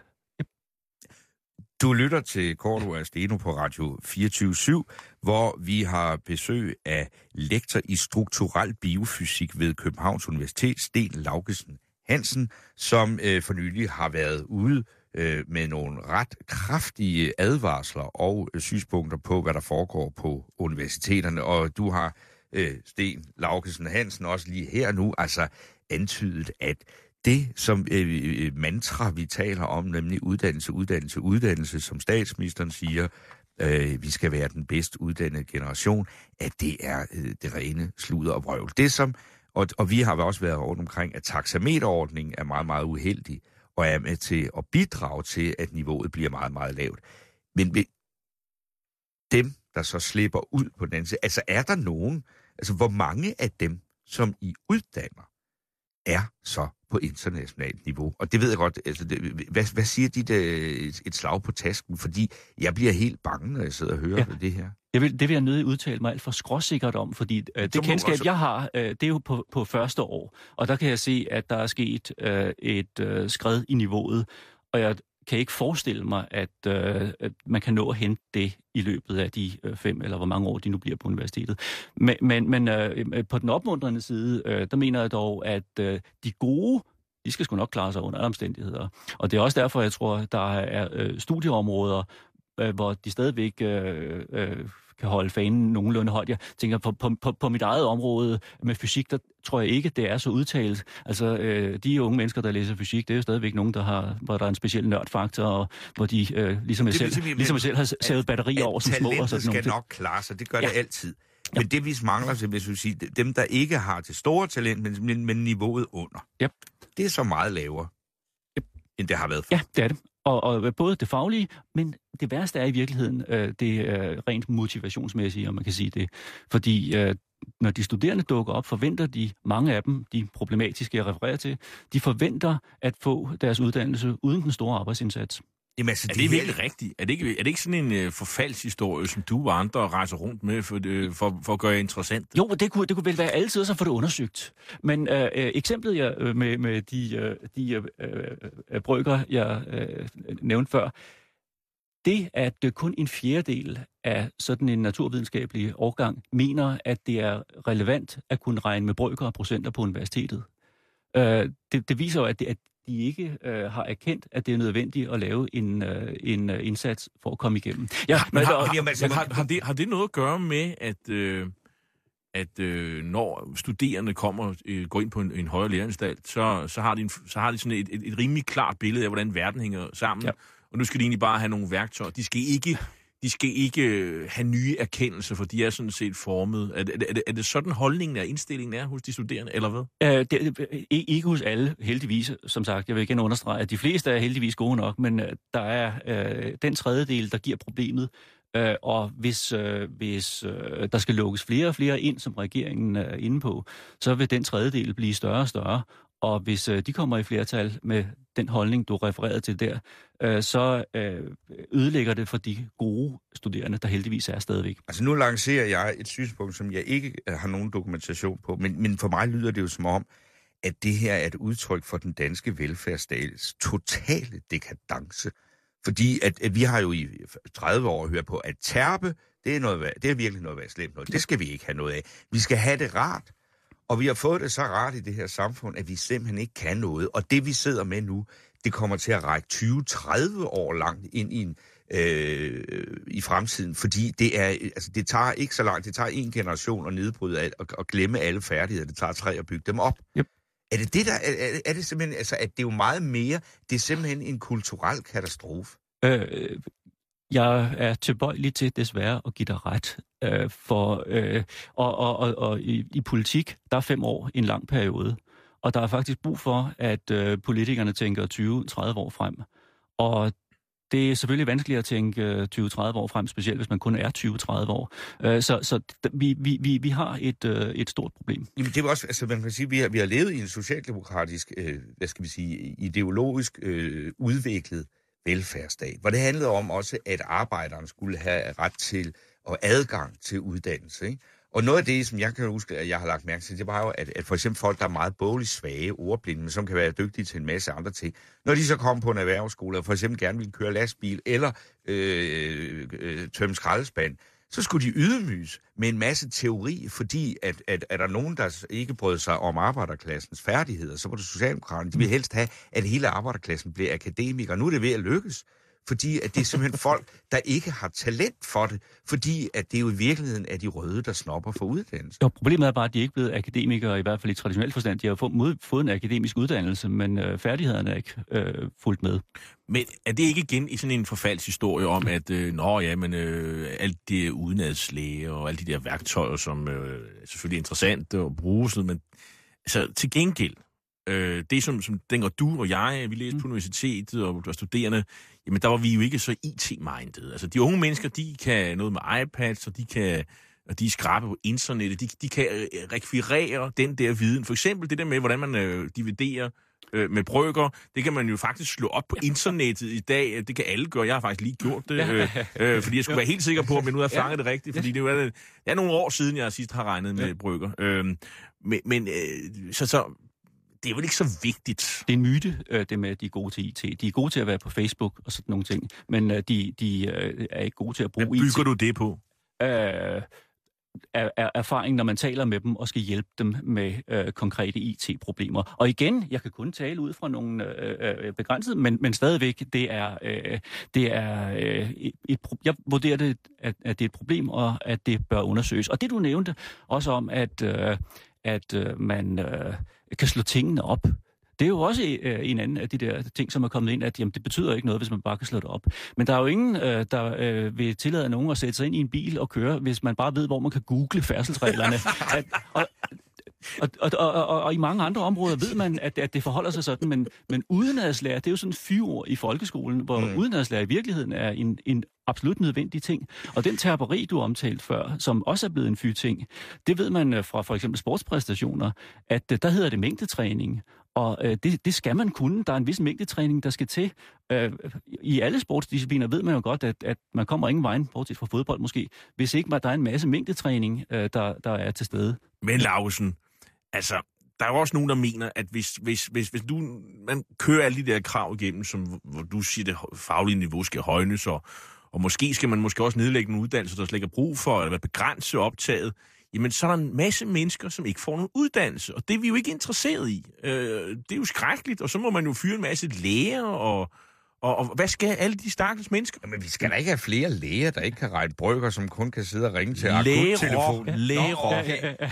Du lytter til Cordua og Steno på Radio fireogtyve syv, hvor vi har besøg af lektor i strukturel biofysik ved Københavns Universitet, Sten Laugesen Hansen, som øh, for nylig har været ude øh, med nogle ret kraftige advarsler og øh, synspunkter på, hvad der foregår på universiteterne. Og du har, øh, Sten Laugesen Hansen, også lige her nu altså antydet, at det, som øh, mantra, vi taler om, nemlig uddannelse, uddannelse, uddannelse, som statsministeren siger, øh, vi skal være den bedst uddannede generation, at det er øh, det rene sludder og vrøvl. Det som, og, og vi har også været rundt omkring, at taxameterordningen er meget, meget uheldig, og er med til at bidrage til, at niveauet bliver meget, meget lavt. Men dem, der så slipper ud på den anden side, altså er der nogen, altså hvor mange af dem, som I uddanner, er så på internationalt niveau. Og det ved jeg godt, altså, det, hvad, hvad siger de, der, et, et slag på tasken? Fordi jeg bliver helt bange, når jeg sidder og hører ja. det her. Jeg vil, det vil jeg nødig udtale mig alt for skråsikkert om, fordi øh, det kendskab, også... jeg har, øh, det er jo på, på første år. Og der kan jeg se, at der er sket øh, et øh, skred i niveauet, og jeg kan ikke forestille mig, at, øh, at man kan nå at hente det i løbet af de øh, fem, eller hvor mange år de nu bliver på universitetet. Men, men, men øh, på den opmuntrende side, øh, der mener jeg dog, at øh, de gode, de skal sgu nok klare sig under alle omstændigheder. Og det er også derfor, jeg tror, der er øh, studieområder, øh, hvor de stadigvæk øh, øh, kan holde fanen nogenlunde højt. Jeg tænker, på, på, på, på mit eget område med fysik, der tror jeg ikke, det er så udtalt. Altså, øh, de unge mennesker, der læser fysik, det er jo stadigvæk nogen, der har, hvor der er en speciel nørdfaktor, og hvor de, øh, ligesom, jeg selv, ligesom jeg selv har savet batterier over som små. Og sådan skal noget. Nok klare sig, det gør ja. det altid. Men ja. det, vi mangler, så vil jeg sige, dem, der ikke har det store talent, men, men, men niveauet under, ja. det er så meget lavere, ja. end det har været før. Ja, det er det. Og, og både det faglige, men det værste er i virkeligheden øh, det øh, rent motivationsmæssige, om man kan sige det. Fordi øh, når de studerende dukker op, forventer de, mange af dem, de problematiske, jeg refererer til, de forventer at få deres uddannelse uden den store arbejdsindsats. Jamen, altså, er det, det virkelig rigtigt? Er det ikke, er det ikke sådan en uh, forfaldshistorie, som du og andre rejser rundt med for, uh, for, for at gøre interessant? Jo, det kunne, det kunne vel være altid, så få det undersøgt. Men uh, uh, eksemplet jeg, uh, med, med de, uh, de uh, uh, brygger, jeg uh, nævnte før, det, at uh, kun en fjerdedel af sådan en naturvidenskabelig årgang mener, at det er relevant at kunne regne med brygger og procenter på universitetet. Uh, det, det viser jo, at det, at de ikke øh, har erkendt, at det er nødvendigt at lave en, øh, en øh, indsats for at komme igennem. Ja, har, men har, jamen, altså, har, har, det, har det noget at gøre med, at, øh, at øh, når studerende kommer øh, går ind på en, en højere læreanstalt, så, så, har de en, så har de sådan et, et, et rimelig klart billede af, hvordan verden hænger sammen, ja. Og nu skal de egentlig bare have nogle værktøjer. De skal ikke... De skal ikke have nye erkendelser, for de er sådan set formet. Er det, er det, er det sådan holdningen og indstillingen er hos de studerende, eller hvad? Uh, det, ikke hos alle, heldigvis. Som sagt, jeg vil igen understrege, at de fleste er heldigvis gode nok, men uh, der er uh, den tredjedel, der giver problemet. Uh, og hvis, uh, hvis uh, der skal lukkes flere og flere ind, som regeringen er inde på, så vil den tredjedel blive større og større. Og hvis øh, de kommer i flertal med den holdning, du refererede til der, øh, så øh, ødelægger det for de gode studerende, der heldigvis er stadigvæk. Altså nu lancerer jeg et synspunkt, som jeg ikke har nogen dokumentation på, men, men for mig lyder det jo som om, at det her er et udtryk for den danske velfærdsstats totale dekadence. Fordi at, at vi har jo i tredive år hørt på, at terpe, det er, noget, det er virkelig noget, hvad slemt noget. Det skal vi ikke have noget af. Vi skal have det rart. Og vi har fået det så rart i det her samfund, at vi simpelthen ikke kan noget. Og det, vi sidder med nu, det kommer til at række tyve til tredive år langt ind i, en, øh, i fremtiden. Fordi det, er, altså, det tager ikke så langt. Det tager en generation at nedbryde alt, og, og glemme alle færdigheder. Det tager tre at bygge dem op. Yep. Er det det, der... Er, er det simpelthen... Altså, at det er jo meget mere... Det er simpelthen en kulturel katastrofe. Øh... Jeg er tilbøjelig til desværre at give dig ret. Øh, for, øh, og og, og, og i, i politik, der er fem år en lang periode. Og der er faktisk brug for, at øh, politikerne tænker tyve til tredive år frem. Og det er selvfølgelig vanskeligt at tænke tyve til tredive år frem, specielt hvis man kun er tyve til tredive år. Øh, så så vi, vi, vi har et, øh, et stort problem. Jamen, det er også, altså man kan sige, vi har, vi har levet i en socialdemokratisk, øh, hvad skal vi sige, ideologisk øh, udviklet velfærdsstat, hvor det handlede om også, at arbejderen skulle have ret til og adgang til uddannelse. Ikke? Og noget af det, som jeg kan huske, at jeg har lagt mærke til, det var jo, at, at for eksempel folk, der er meget bogligt svage, ordblinde, men som kan være dygtige til en masse andre ting, når de så kommer på en erhvervsskole og for eksempel gerne vil køre lastbil eller øh, øh, tømme skraldespand, så skulle de ydmyges med en masse teori, fordi at, at, at der er nogen, der ikke brød sig om arbejderklassens færdigheder, så var det Socialdemokraterne. De ville helst have, at hele arbejderklassen blev akademikere. Nu er det ved at lykkes, fordi at det er simpelthen folk, der ikke har talent for det, fordi at det er jo i virkeligheden er de røde, der snopper for uddannelse. Jo, problemet er bare, at de ikke er blevet akademikere, i hvert fald i traditionel forstand. De har fået, fået en akademisk uddannelse, men øh, færdighederne er ikke øh, fulgt med. Men er det ikke igen i sådan en forfaldshistorie om, at øh, nå ja, men øh, alt det udenadslæge og alle de der værktøjer, som øh, er selvfølgelig interessant at bruge, men altså til gengæld, øh, det som, som dengang du og jeg, vi læste på universitetet og var studerende, jamen der var vi jo ikke så I T-minded. Altså de unge mennesker, de kan noget med iPads, og de kan... og de er skrabe på internettet, de, de kan rekvirere den der viden. For eksempel det der med, hvordan man øh, dividerer øh, med Brøgger. Det kan man jo faktisk slå op på internettet i dag. Det kan alle gøre. Jeg har faktisk lige gjort det, øh, øh, fordi jeg skulle være helt sikker på, at jeg nu har fanget det rigtigt. Fordi det er, det er nogle år siden, jeg sidst har regnet med Brøgger. Øh, men men øh, så... så det er vel ikke så vigtigt. Det er en myte, det med, at de er gode til I T. De er gode til at være på Facebook og sådan nogle ting, men de, de er ikke gode til at bruge I T. Hvad bygger du det på? Øh, er, er erfaring, når man taler med dem og skal hjælpe dem med øh, konkrete I T-problemer. Og igen, jeg kan kun tale ud fra nogle øh, begrænsede, men, men stadigvæk, det er, øh, det er øh, et problem. Jeg vurderer det, at, at det er et problem, og at det bør undersøges. Og det, du nævnte også om, at, øh, at øh, man øh, kan slå tingene op, det er jo også øh, en anden af de der ting, som er kommet ind, at jamen, det betyder ikke noget, hvis man bare kan slå det op. Men der er jo ingen, øh, der øh, vil tillade nogen at sætte sig ind i en bil og køre, hvis man bare ved, hvor man kan google færdselsreglerne. at, og, og, og, og, og, og i mange andre områder ved man, at, at det forholder sig sådan, men, men udenadslære, det er jo sådan et fyord i folkeskolen, hvor mm. udenadslære i virkeligheden er en, en absolut nødvendig ting. Og den terperi, du omtalte før, som også er blevet en fy-ting, det ved man fra for eksempel sportspræstationer, at der hedder det mængdetræning. Og øh, det, det skal man kunne. Der er en vis mængdetræning, der skal til. Øh, I alle sportsdiscipliner ved man jo godt, at, at man kommer ingen vejen, bortset fra fodbold måske, hvis ikke der er en masse mængdetræning, øh, der, der er til stede. Men Lausen, altså, der er jo også nogen, der mener, at hvis, hvis, hvis, hvis du, man kører alle de der krav igennem, som, hvor du siger, det faglige niveau skal højnes, og, og måske skal man måske også nedlægge en uddannelse, der slet ikke er brug for, eller begrænse optaget, jamen så er der en masse mennesker, som ikke får nogen uddannelse, og det er vi jo ikke interesseret i. Øh, det er jo skrækkeligt, og så må man jo fyre en masse læger, og, og, og hvad skal alle de stakkels mennesker? Men vi skal da ikke have flere læger, der ikke kan regne Brøgger, som kun kan sidde og ringe til akuttelefonen. Lægerok.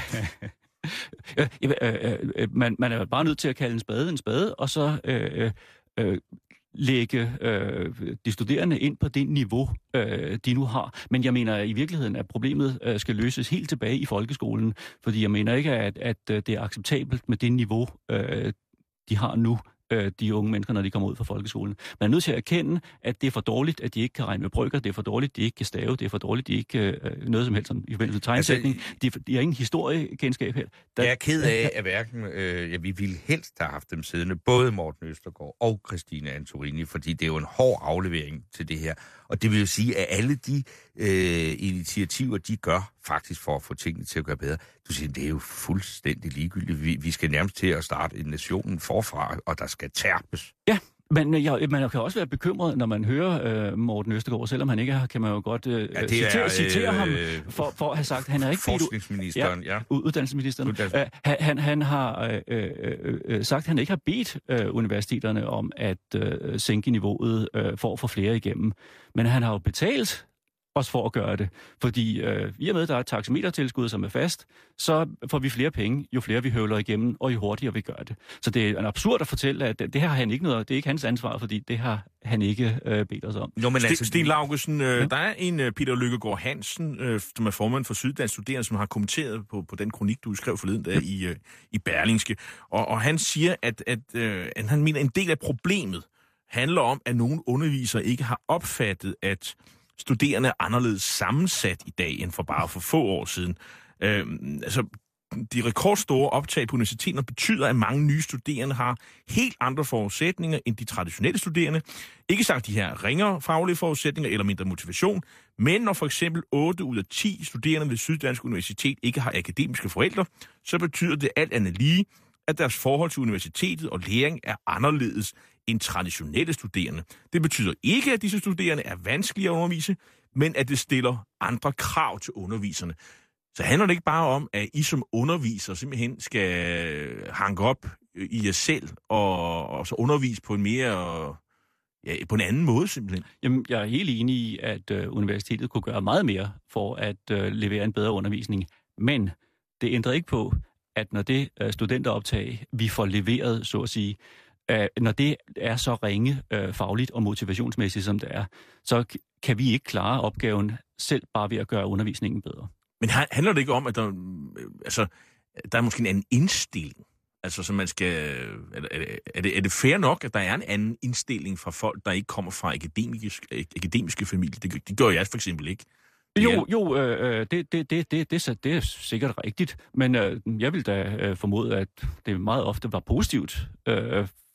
Lægerok. Man, man er bare nødt til at kalde en spade en spade, og så øh, øh, lægge øh, de studerende ind på det niveau, øh, de nu har. Men jeg mener i virkeligheden, at problemet øh, skal løses helt tilbage i folkeskolen, fordi jeg mener ikke, at, at det er acceptabelt med det niveau, øh, de har nu, øh, de unge mennesker, når de kommer ud fra folkeskolen. Man er nødt til at erkende, at det er for dårligt, at de ikke kan regne med Brøgger, det er for dårligt, de ikke kan stave, det er for dårligt, de ikke øh, noget som helst som, i forbindelse med tegnsætning. Altså, de, de har ingen historiekendskab her. Der, jeg er ked af, at hverken, øh, ja, vi ville helst have haft dem siddende, både Morten Østergaard og Christine Antorini, fordi det er jo en hård aflevering til det her. Og det vil jo sige, at alle de øh, initiativer, de gør faktisk for at få tingene til at gøre bedre, du siger, det er jo fuldstændig ligegyldigt. Vi, vi skal nærmest til at starte en nationen forfra, og der skal terpes. Ja, men jeg, man kan også være bekymret, når man hører øh, Morten Østergaard, selvom han ikke er her, kan man jo godt øh, ja, citere, er, citere øh, ham for, for at have sagt, han er ikke forskningsministeren, ja, ja. uddannelsesministeren. Uddannelses. Uh, han, han har øh, øh, øh, sagt, at han ikke har bedt øh, universiteterne om at øh, sænke niveauet øh, for at få flere igennem. Men han har jo betalt også for at gøre det. Fordi øh, i og med, at der er et taxametertilskud, som er fast, så får vi flere penge, jo flere vi høvler igennem, og jo hurtigere vi gør det. Så det er en absurd at fortælle, at det, det har han ikke noget, det er ikke hans ansvar, fordi det har han ikke øh, bedt os om. Jo, men altså, Sten Laugesen, øh, ja. Der er en øh, Peter Lykkegaard Hansen, øh, som er formand for Syddansk Studerende, som har kommenteret på, på den kronik, du skrev forleden der i, øh, i Berlingske. Og, og han siger, at, at, øh, at han mener, at en del af problemet handler om, at nogle undervisere ikke har opfattet, at studerende er anderledes sammensat i dag end for bare for få år siden. Øhm, altså, de rekordstore optag på universiteterne betyder, at mange nye studerende har helt andre forudsætninger end de traditionelle studerende. Ikke sagt, de her ringere faglige forudsætninger eller mindre motivation, men når for eksempel otte ud af ti studerende ved Syddansk Universitet ikke har akademiske forældre, så betyder det alt andet lige, at deres forhold til universitetet og læring er anderledes end traditionelle studerende. Det betyder ikke, at disse studerende er vanskelige at undervise, men at det stiller andre krav til underviserne. Så handler det ikke bare om, at I som underviser simpelthen skal hanke op i jer selv og, og så undervise på en mere, ja, på en anden måde simpelthen? Jamen, jeg er helt enig i, at øh, universitetet kunne gøre meget mere for at øh, levere en bedre undervisning. Men det ændrer ikke på, at når det øh, studenteroptag, vi får leveret, så at sige, øh, når det er så ringe øh, fagligt og motivationsmæssigt, som det er, så k- kan vi ikke klare opgaven selv bare ved at gøre undervisningen bedre. Men handler det ikke om, at der, altså, der er måske en anden indstilling? Altså, så man skal... Er det, er, det, er det fair nok, at der er en anden indstilling fra folk, der ikke kommer fra akademiske, akademiske familier? Det, det gør jeg for eksempel ikke. Jo, jo, øh, det, det, det, det, det, det er sikkert rigtigt, men øh, jeg vil da øh, formode, at det meget ofte var positivt øh,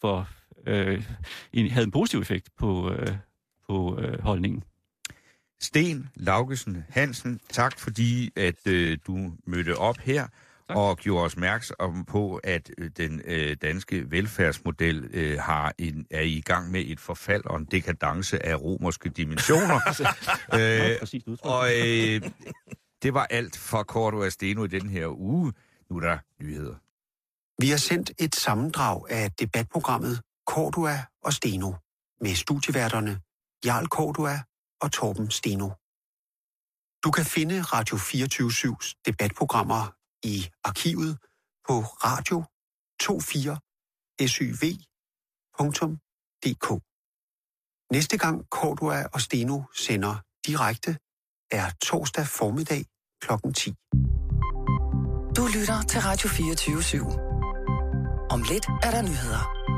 for, øh, en, havde en positiv effekt på, øh, på øh, holdningen. Sten Laugesen Hansen, tak fordi, at øh, du mødte op her. Tak. Og gjorde os opmærksom på, at øh, den øh, danske velfærdsmodel øh, har en, er i gang med et forfald og en dekadence af romerske dimensioner. øh, og øh, det var alt fra Cordua Steno i den her uge. Nu er der nyheder. Vi har sendt et sammendrag af debatprogrammet Cordua og Steno med studieværterne Jarl Cordua og Torben Steno. Du kan finde Radio fireogtyve syvs debatprogrammer i arkivet på radio to fire s y v punktum d k. Næste gang Cordua og Steno sender direkte er torsdag formiddag klokken ti. Du lytter til Radio fireogtyve syv. Om lidt er der nyheder.